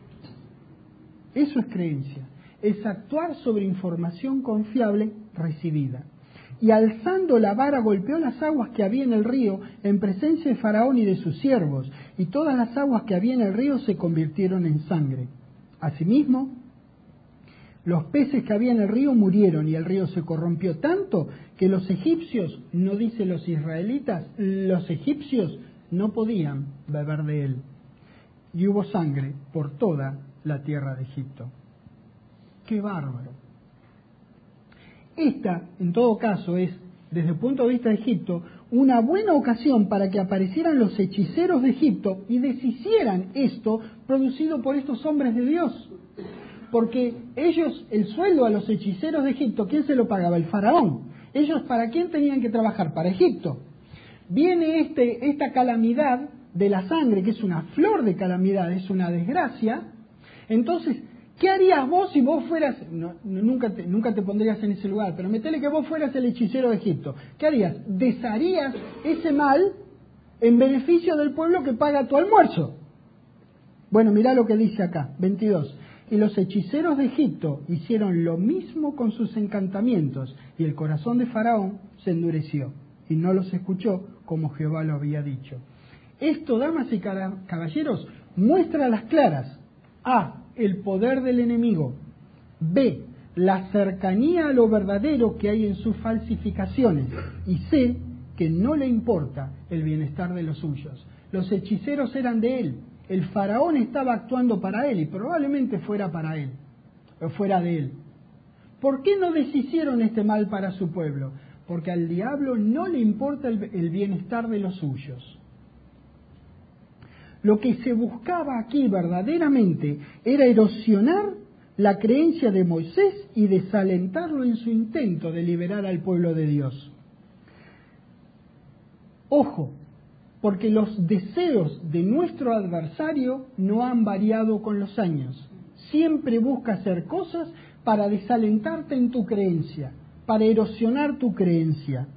[SPEAKER 1] Eso es creencia, es actuar sobre información confiable recibida. Y alzando la vara golpeó las aguas que había en el río en presencia de Faraón y de sus siervos, y todas las aguas que había en el río se convirtieron en sangre. Asimismo, los peces que había en el río murieron y el río se corrompió tanto que los egipcios, no dicen los israelitas, los egipcios no podían beber de él. Y hubo sangre por toda la tierra de Egipto. ¡Qué bárbaro! Esta, en todo caso, es, desde el punto de vista de Egipto, una buena ocasión para que aparecieran los hechiceros de Egipto y deshicieran esto producido por estos hombres de Dios. Porque ellos, el sueldo a los hechiceros de Egipto, ¿quién se lo pagaba? El faraón. Ellos, ¿para quién tenían que trabajar? Para Egipto. Viene este, esta calamidad de la sangre, que es una flor de calamidad, es una desgracia. Entonces, ¿qué harías vos si vos fueras, no, nunca, te, nunca te pondrías en ese lugar, pero metele que vos fueras el hechicero de Egipto? ¿Qué harías? Desharías ese mal en beneficio del pueblo que paga tu almuerzo. Bueno, mirá lo que dice acá, veintidós. Y los hechiceros de Egipto hicieron lo mismo con sus encantamientos, y el corazón de Faraón se endureció, y no los escuchó como Jehová lo había dicho. Esto, damas y caballeros, muestra a las claras: A, el poder del enemigo; B, la cercanía a lo verdadero que hay en sus falsificaciones; y C, que no le importa el bienestar de los suyos. Los hechiceros eran de él, El faraón estaba actuando para él y probablemente fuera para él, o fuera de él. ¿Por qué no deshicieron este mal para su pueblo? Porque al diablo no le importa el, el bienestar de los suyos. Lo que se buscaba aquí verdaderamente era erosionar la creencia de Moisés y desalentarlo en su intento de liberar al pueblo de Dios. Ojo, porque los deseos de nuestro adversario no han variado con los años. Siempre busca hacer cosas para desalentarte en tu creencia, para erosionar tu creencia.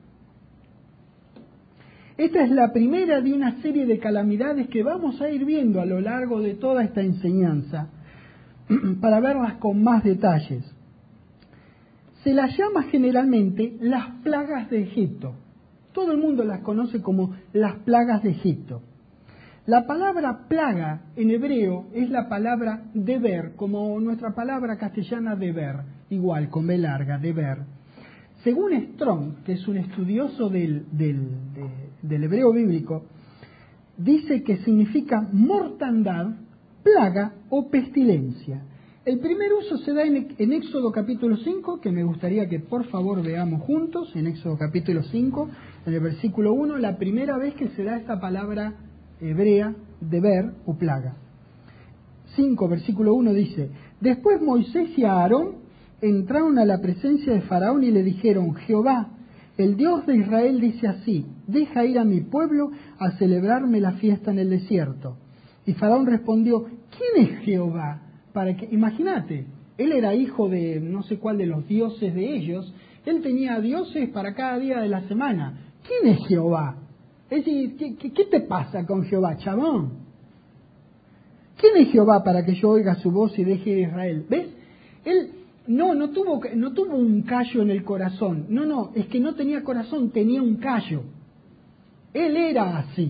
[SPEAKER 1] Esta es la primera de una serie de calamidades que vamos a ir viendo a lo largo de toda esta enseñanza, para verlas con más detalles. Se las llama generalmente las plagas de Egipto. Todo el mundo las conoce como las plagas de Egipto. La palabra plaga en hebreo es la palabra deber, como nuestra palabra castellana deber, igual, con B larga, deber. Según Strong, que es un estudioso del, del, de, del hebreo bíblico, dice que significa mortandad, plaga o pestilencia. El primer uso se da en, en Éxodo capítulo cinco, que me gustaría que por favor veamos juntos, en Éxodo capítulo cinco, en el versículo uno, la primera vez que se da esta palabra hebrea, deber o plaga. cinco, versículo uno dice: Después Moisés y Aarón entraron a la presencia de Faraón y le dijeron: Jehová, el Dios de Israel, dice así: deja ir a mi pueblo a celebrarme la fiesta en el desierto. Y Faraón respondió: ¿quién es Jehová? Para que, imagínate, él era hijo de no sé cuál de los dioses de ellos, él tenía dioses para cada día de la semana. ¿Quién es Jehová? Es decir, ¿qué, qué, qué te pasa con Jehová, chabón? ¿Quién es Jehová para que yo oiga su voz y deje ir a Israel? ¿Ves? Él no, no tuvo, no tuvo un callo en el corazón. No, no, es que no tenía corazón, tenía un callo. Él era así.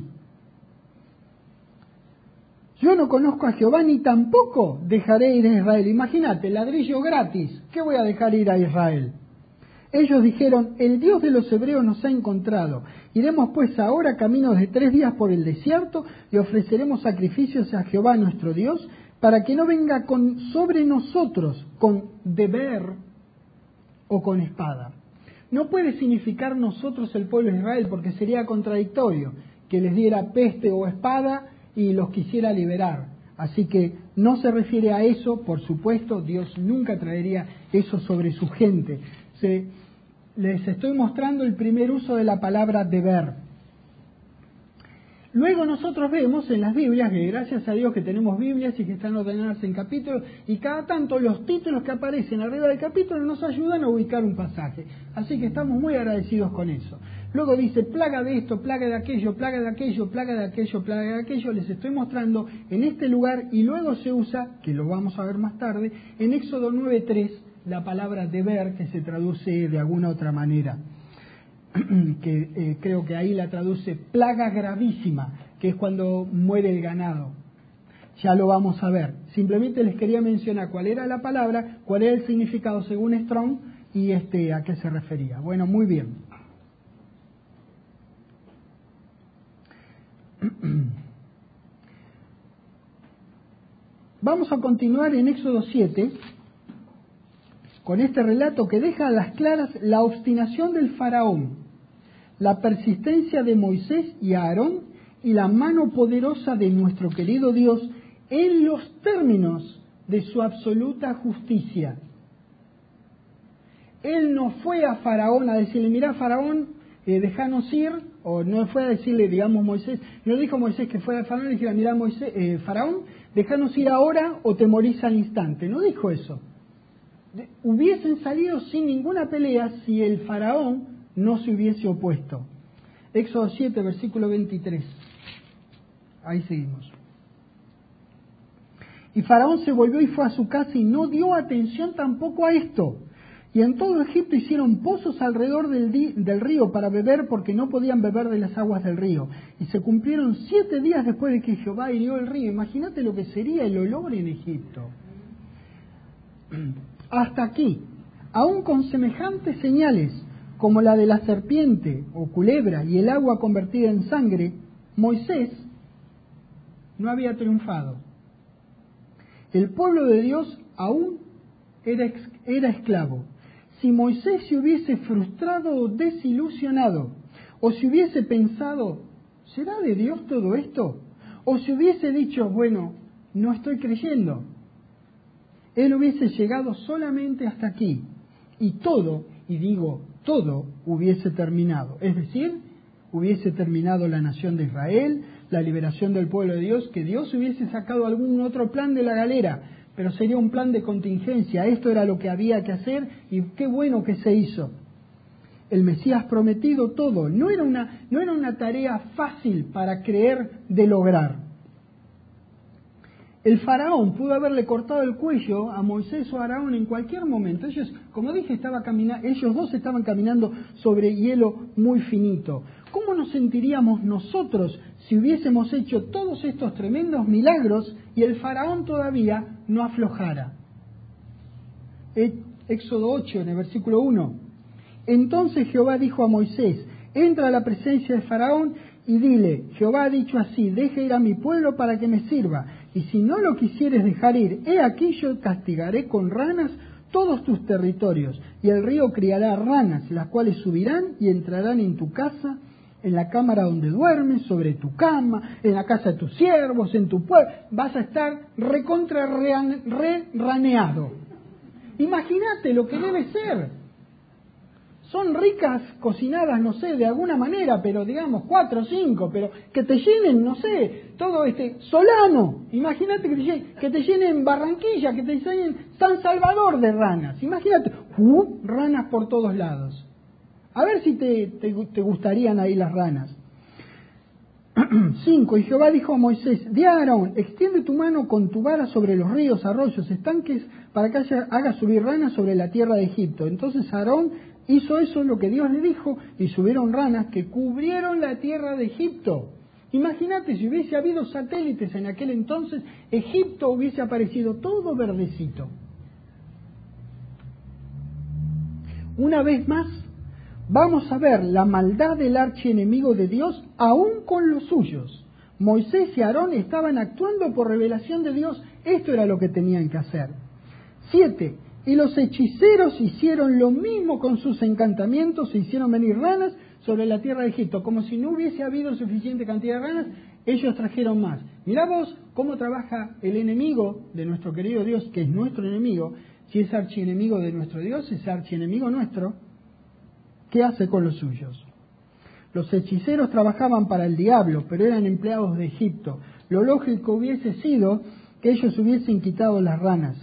[SPEAKER 1] Yo no conozco a Jehová ni tampoco dejaré ir a Israel. Imagínate, ladrillo gratis, ¿qué voy a dejar ir a Israel? Ellos dijeron: el Dios de los hebreos nos ha encontrado. Iremos pues ahora camino de tres días por el desierto y ofreceremos sacrificios a Jehová nuestro Dios, para que no venga con, sobre nosotros con deber o con espada. No puede significar nosotros el pueblo de Israel, porque sería contradictorio que les diera peste o espada y los quisiera liberar. Así que no se refiere a eso, por supuesto, Dios nunca traería eso sobre su gente. Se, les estoy mostrando el primer uso de la palabra deber. Luego nosotros vemos en las Biblias, que gracias a Dios que tenemos Biblias y que están ordenadas en capítulos, y cada tanto los títulos que aparecen arriba del capítulo nos ayudan a ubicar un pasaje. Así que estamos muy agradecidos con eso. Luego dice: plaga de esto, plaga de aquello, plaga de aquello, plaga de aquello, plaga de aquello. Les estoy mostrando en este lugar, y luego se usa, que lo vamos a ver más tarde, en Éxodo nueve tres, la palabra deber, que se traduce de alguna otra manera. que eh, creo que ahí la traduce plaga gravísima, que es cuando muere el ganado. Ya lo vamos a ver. Simplemente les quería mencionar cuál era la palabra, cuál era el significado según Strong y este a qué se refería. Bueno, muy bien. Vamos a continuar en Éxodo siete con este relato que deja a las claras la obstinación del faraón, la persistencia de Moisés y Aarón y la mano poderosa de nuestro querido Dios en los términos de su absoluta justicia. Él no fue a Faraón a decirle: mira, Faraón, eh, déjanos ir, o no fue a decirle, digamos, Moisés, no dijo Moisés que fuera a Faraón y dijera: mira, Moisés, eh, Faraón, déjanos ir ahora o te morís al instante. No dijo eso. De, hubiesen salido sin ninguna pelea si el Faraón no se hubiese opuesto. Éxodo siete, versículo veintitrés. Ahí seguimos. Y Faraón se volvió y fue a su casa y no dio atención tampoco a esto. Y en todo Egipto hicieron pozos alrededor del, di- del río para beber, porque no podían beber de las aguas del río. Y se cumplieron siete días después de que Jehová hirió el río. Imagínate lo que sería el olor en Egipto. Hasta aquí, aún con semejantes señales como la de la serpiente o culebra y el agua convertida en sangre, Moisés no había triunfado. El pueblo de Dios aún era, ex, era esclavo. Si Moisés se hubiese frustrado o desilusionado, o si hubiese pensado, ¿será de Dios todo esto? O si hubiese dicho, bueno, no estoy creyendo, él hubiese llegado solamente hasta aquí, y todo, y digo todo, hubiese terminado. Es decir, hubiese terminado la nación de Israel, la liberación del pueblo de Dios, que Dios hubiese sacado algún otro plan de la galera, pero sería un plan de contingencia. Esto era lo que había que hacer y qué bueno que se hizo. El Mesías prometido, todo, no era una, no era una tarea fácil para creer de lograr. El faraón pudo haberle cortado el cuello a Moisés o a Aarón en cualquier momento. Ellos, como dije, estaba camina- ellos dos estaban caminando sobre hielo muy finito. ¿Cómo nos sentiríamos nosotros si hubiésemos hecho todos estos tremendos milagros y el faraón todavía no aflojara? Éxodo ocho, en el versículo uno. Entonces Jehová dijo a Moisés, entra a la presencia de faraón y dile, Jehová ha dicho así, deja ir a mi pueblo para que me sirva, y si no lo quisieres dejar ir, he aquí yo castigaré con ranas todos tus territorios, y el río criará ranas, las cuales subirán y entrarán en tu casa, en la cámara donde duermes, sobre tu cama, en la casa de tus siervos, en tu pueblo, vas a estar recontra re-raneado. Imagínate lo que debe ser. Son ricas cocinadas, no sé, de alguna manera, pero digamos cuatro o cinco, pero que te llenen, no sé, todo este Solano. Imagínate que te llenen, que te llenen Barranquilla, que te llenen San Salvador de ranas. Imagínate, uh, ranas por todos lados. A ver si te, te, te gustarían ahí las ranas. cinco. Y Jehová dijo a Moisés, di a Aarón, extiende tu mano con tu vara sobre los ríos, arroyos, estanques, para que haya, haga subir ranas sobre la tierra de Egipto. Entonces Aarón hizo eso, lo que Dios le dijo, y subieron ranas que cubrieron la tierra de Egipto. Imagínate, si hubiese habido satélites en aquel entonces, Egipto hubiese aparecido todo verdecito. Una vez más, vamos a ver la maldad del archienemigo de Dios aún con los suyos. Moisés y Aarón estaban actuando por revelación de Dios. Esto era lo que tenían que hacer. Siete. Y los hechiceros hicieron lo mismo con sus encantamientos, se hicieron venir ranas sobre la tierra de Egipto. Como si no hubiese habido suficiente cantidad de ranas, ellos trajeron más. Mirá vos cómo trabaja el enemigo de nuestro querido Dios, que es nuestro enemigo. Si es archienemigo de nuestro Dios, es archienemigo nuestro. ¿Qué hace con los suyos? Los hechiceros trabajaban para el diablo, pero eran empleados de Egipto. Lo lógico hubiese sido que ellos hubiesen quitado las ranas.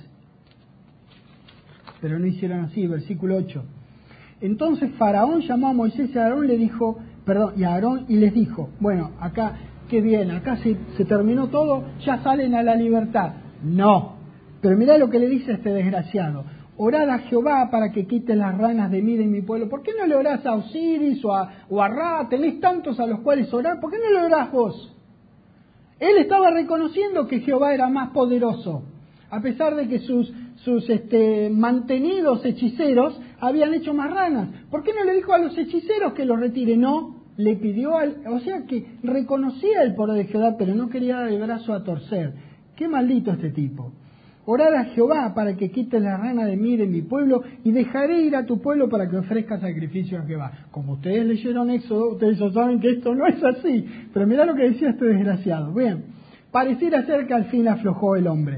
[SPEAKER 1] Pero no hicieron así, versículo ocho. Entonces Faraón llamó a Moisés y a Aarón le dijo, perdón, y a Aarón y les dijo, bueno, acá, qué bien, acá se, se terminó todo, ya salen a la libertad. No, pero mirá lo que le dice a este desgraciado. Orad a Jehová para que quite las ranas de mí de mi pueblo. ¿Por qué no le orás a Osiris o a, o a Ra? Tenés tantos a los cuales orar, ¿por qué no le orás vos? Él estaba reconociendo que Jehová era más poderoso, a pesar de que sus sus este, mantenidos hechiceros habían hecho más ranas. ¿Por qué no le dijo a los hechiceros que los retire? No, le pidió, al, o sea que reconocía el poder de Jehová, pero no quería dar el brazo a torcer. Qué maldito este tipo. Orad a Jehová para que quite la rana de mí, de mi pueblo, y dejaré ir a tu pueblo para que ofrezca sacrificio a Jehová. Como ustedes leyeron Éxodo, ustedes ya saben que esto no es así. Pero mirá lo que decía este desgraciado. Bien, pareciera ser que al fin aflojó el hombre.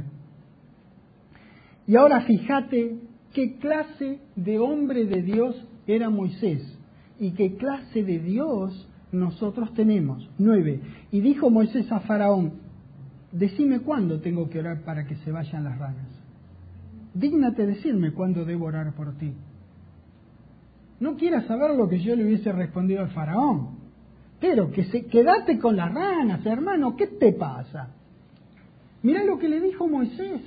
[SPEAKER 1] Y ahora fíjate qué clase de hombre de Dios era Moisés y qué clase de Dios nosotros tenemos. Nueve. Y dijo Moisés a Faraón, decime cuándo tengo que orar para que se vayan las ranas. Dígnate decirme cuándo debo orar por ti. No quieras saber lo que yo le hubiese respondido al Faraón. Pero que se, quédate con las ranas, hermano, ¿qué te pasa? Mirá lo que le dijo Moisés.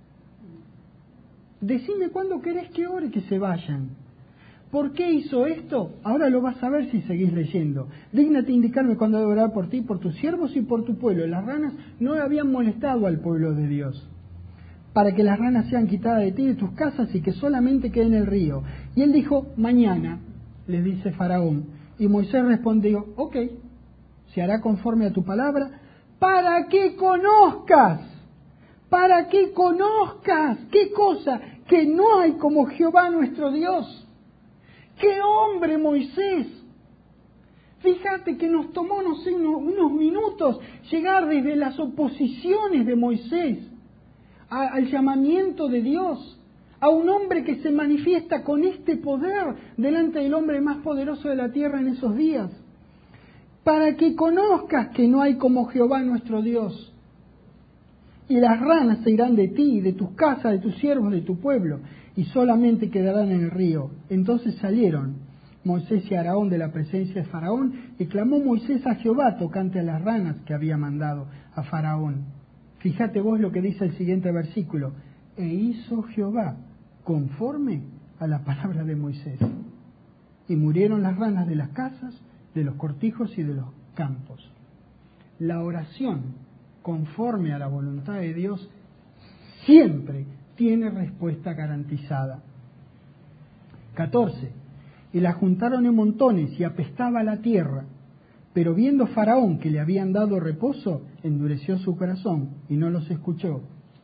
[SPEAKER 1] Decime cuándo querés que ore que se vayan. ¿Por qué hizo esto? Ahora lo vas a ver si seguís leyendo. Dígnate indicarme cuándo debo orar por ti, por tus siervos y por tu pueblo. Las ranas no habían molestado al pueblo de Dios. Para que las ranas sean quitadas de ti y de tus casas y que solamente queden en el río. Y él dijo, mañana, le dice Faraón. Y Moisés respondió, ok, se hará conforme a tu palabra, para que conozcas, para que conozcas, ¿qué cosa? Que no hay como Jehová nuestro Dios. ¡Qué hombre Moisés! Fíjate que nos tomó, no sé, unos, unos minutos llegar desde las oposiciones de Moisés a, al llamamiento de Dios, a un hombre que se manifiesta con este poder delante del hombre más poderoso de la tierra en esos días. Para que conozcas que no hay como Jehová nuestro Dios. Y las ranas se irán de ti, de tus casas, de tus siervos, de tu pueblo, y solamente quedarán en el río. Entonces salieron Moisés y Aarón de la presencia de Faraón, y clamó Moisés a Jehová tocante a las ranas que había mandado a Faraón. Fíjate vos lo que dice el siguiente versículo. E hizo Jehová conforme a la palabra de Moisés. Y murieron las ranas de las casas, de los cortijos y de los campos. La oración conforme a la voluntad de Dios siempre tiene respuesta garantizada. catorce. Y la juntaron en montones y apestaba la tierra. Pero viendo Faraón que le habían dado reposo, endureció su corazón y no los escuchó,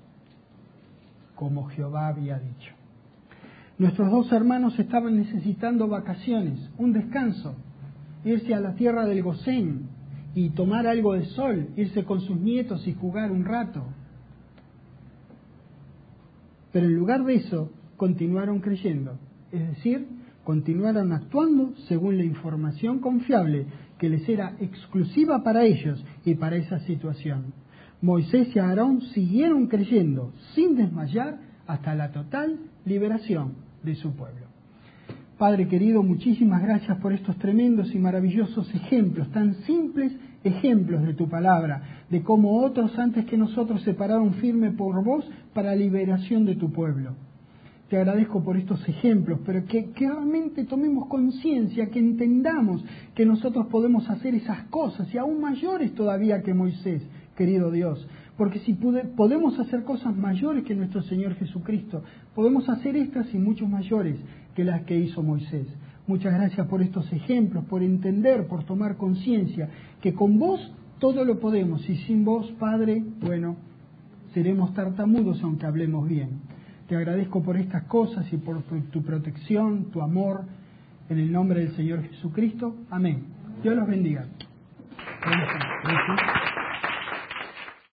[SPEAKER 1] como Jehová había dicho. Nuestros dos hermanos estaban necesitando vacaciones, un descanso, irse a la tierra del Gosén y tomar algo de sol, irse con sus nietos y jugar un rato. Pero en lugar de eso, continuaron creyendo, es decir, continuaron actuando según la información confiable que les era exclusiva para ellos y para esa situación. Moisés y Aarón siguieron creyendo sin desmayar hasta la total liberación de su pueblo. Padre querido, muchísimas gracias por estos tremendos y maravillosos ejemplos, tan simples ejemplos de tu palabra, de cómo otros antes que nosotros se pararon firme por vos para la liberación de tu pueblo. Te agradezco por estos ejemplos, pero que, que realmente tomemos conciencia, que entendamos que nosotros podemos hacer esas cosas, y aún mayores todavía que Moisés, querido Dios. Porque si pude, podemos hacer cosas mayores que nuestro Señor Jesucristo, podemos hacer estas y mucho mayores que las que hizo Moisés. Muchas gracias por estos ejemplos, por entender, por tomar conciencia, que con vos todo lo podemos, y sin vos, Padre, bueno, seremos tartamudos aunque hablemos bien. Te agradezco por estas cosas y por tu, tu protección, tu amor, en el nombre del Señor Jesucristo. Amén. Dios los bendiga. Gracias. Gracias.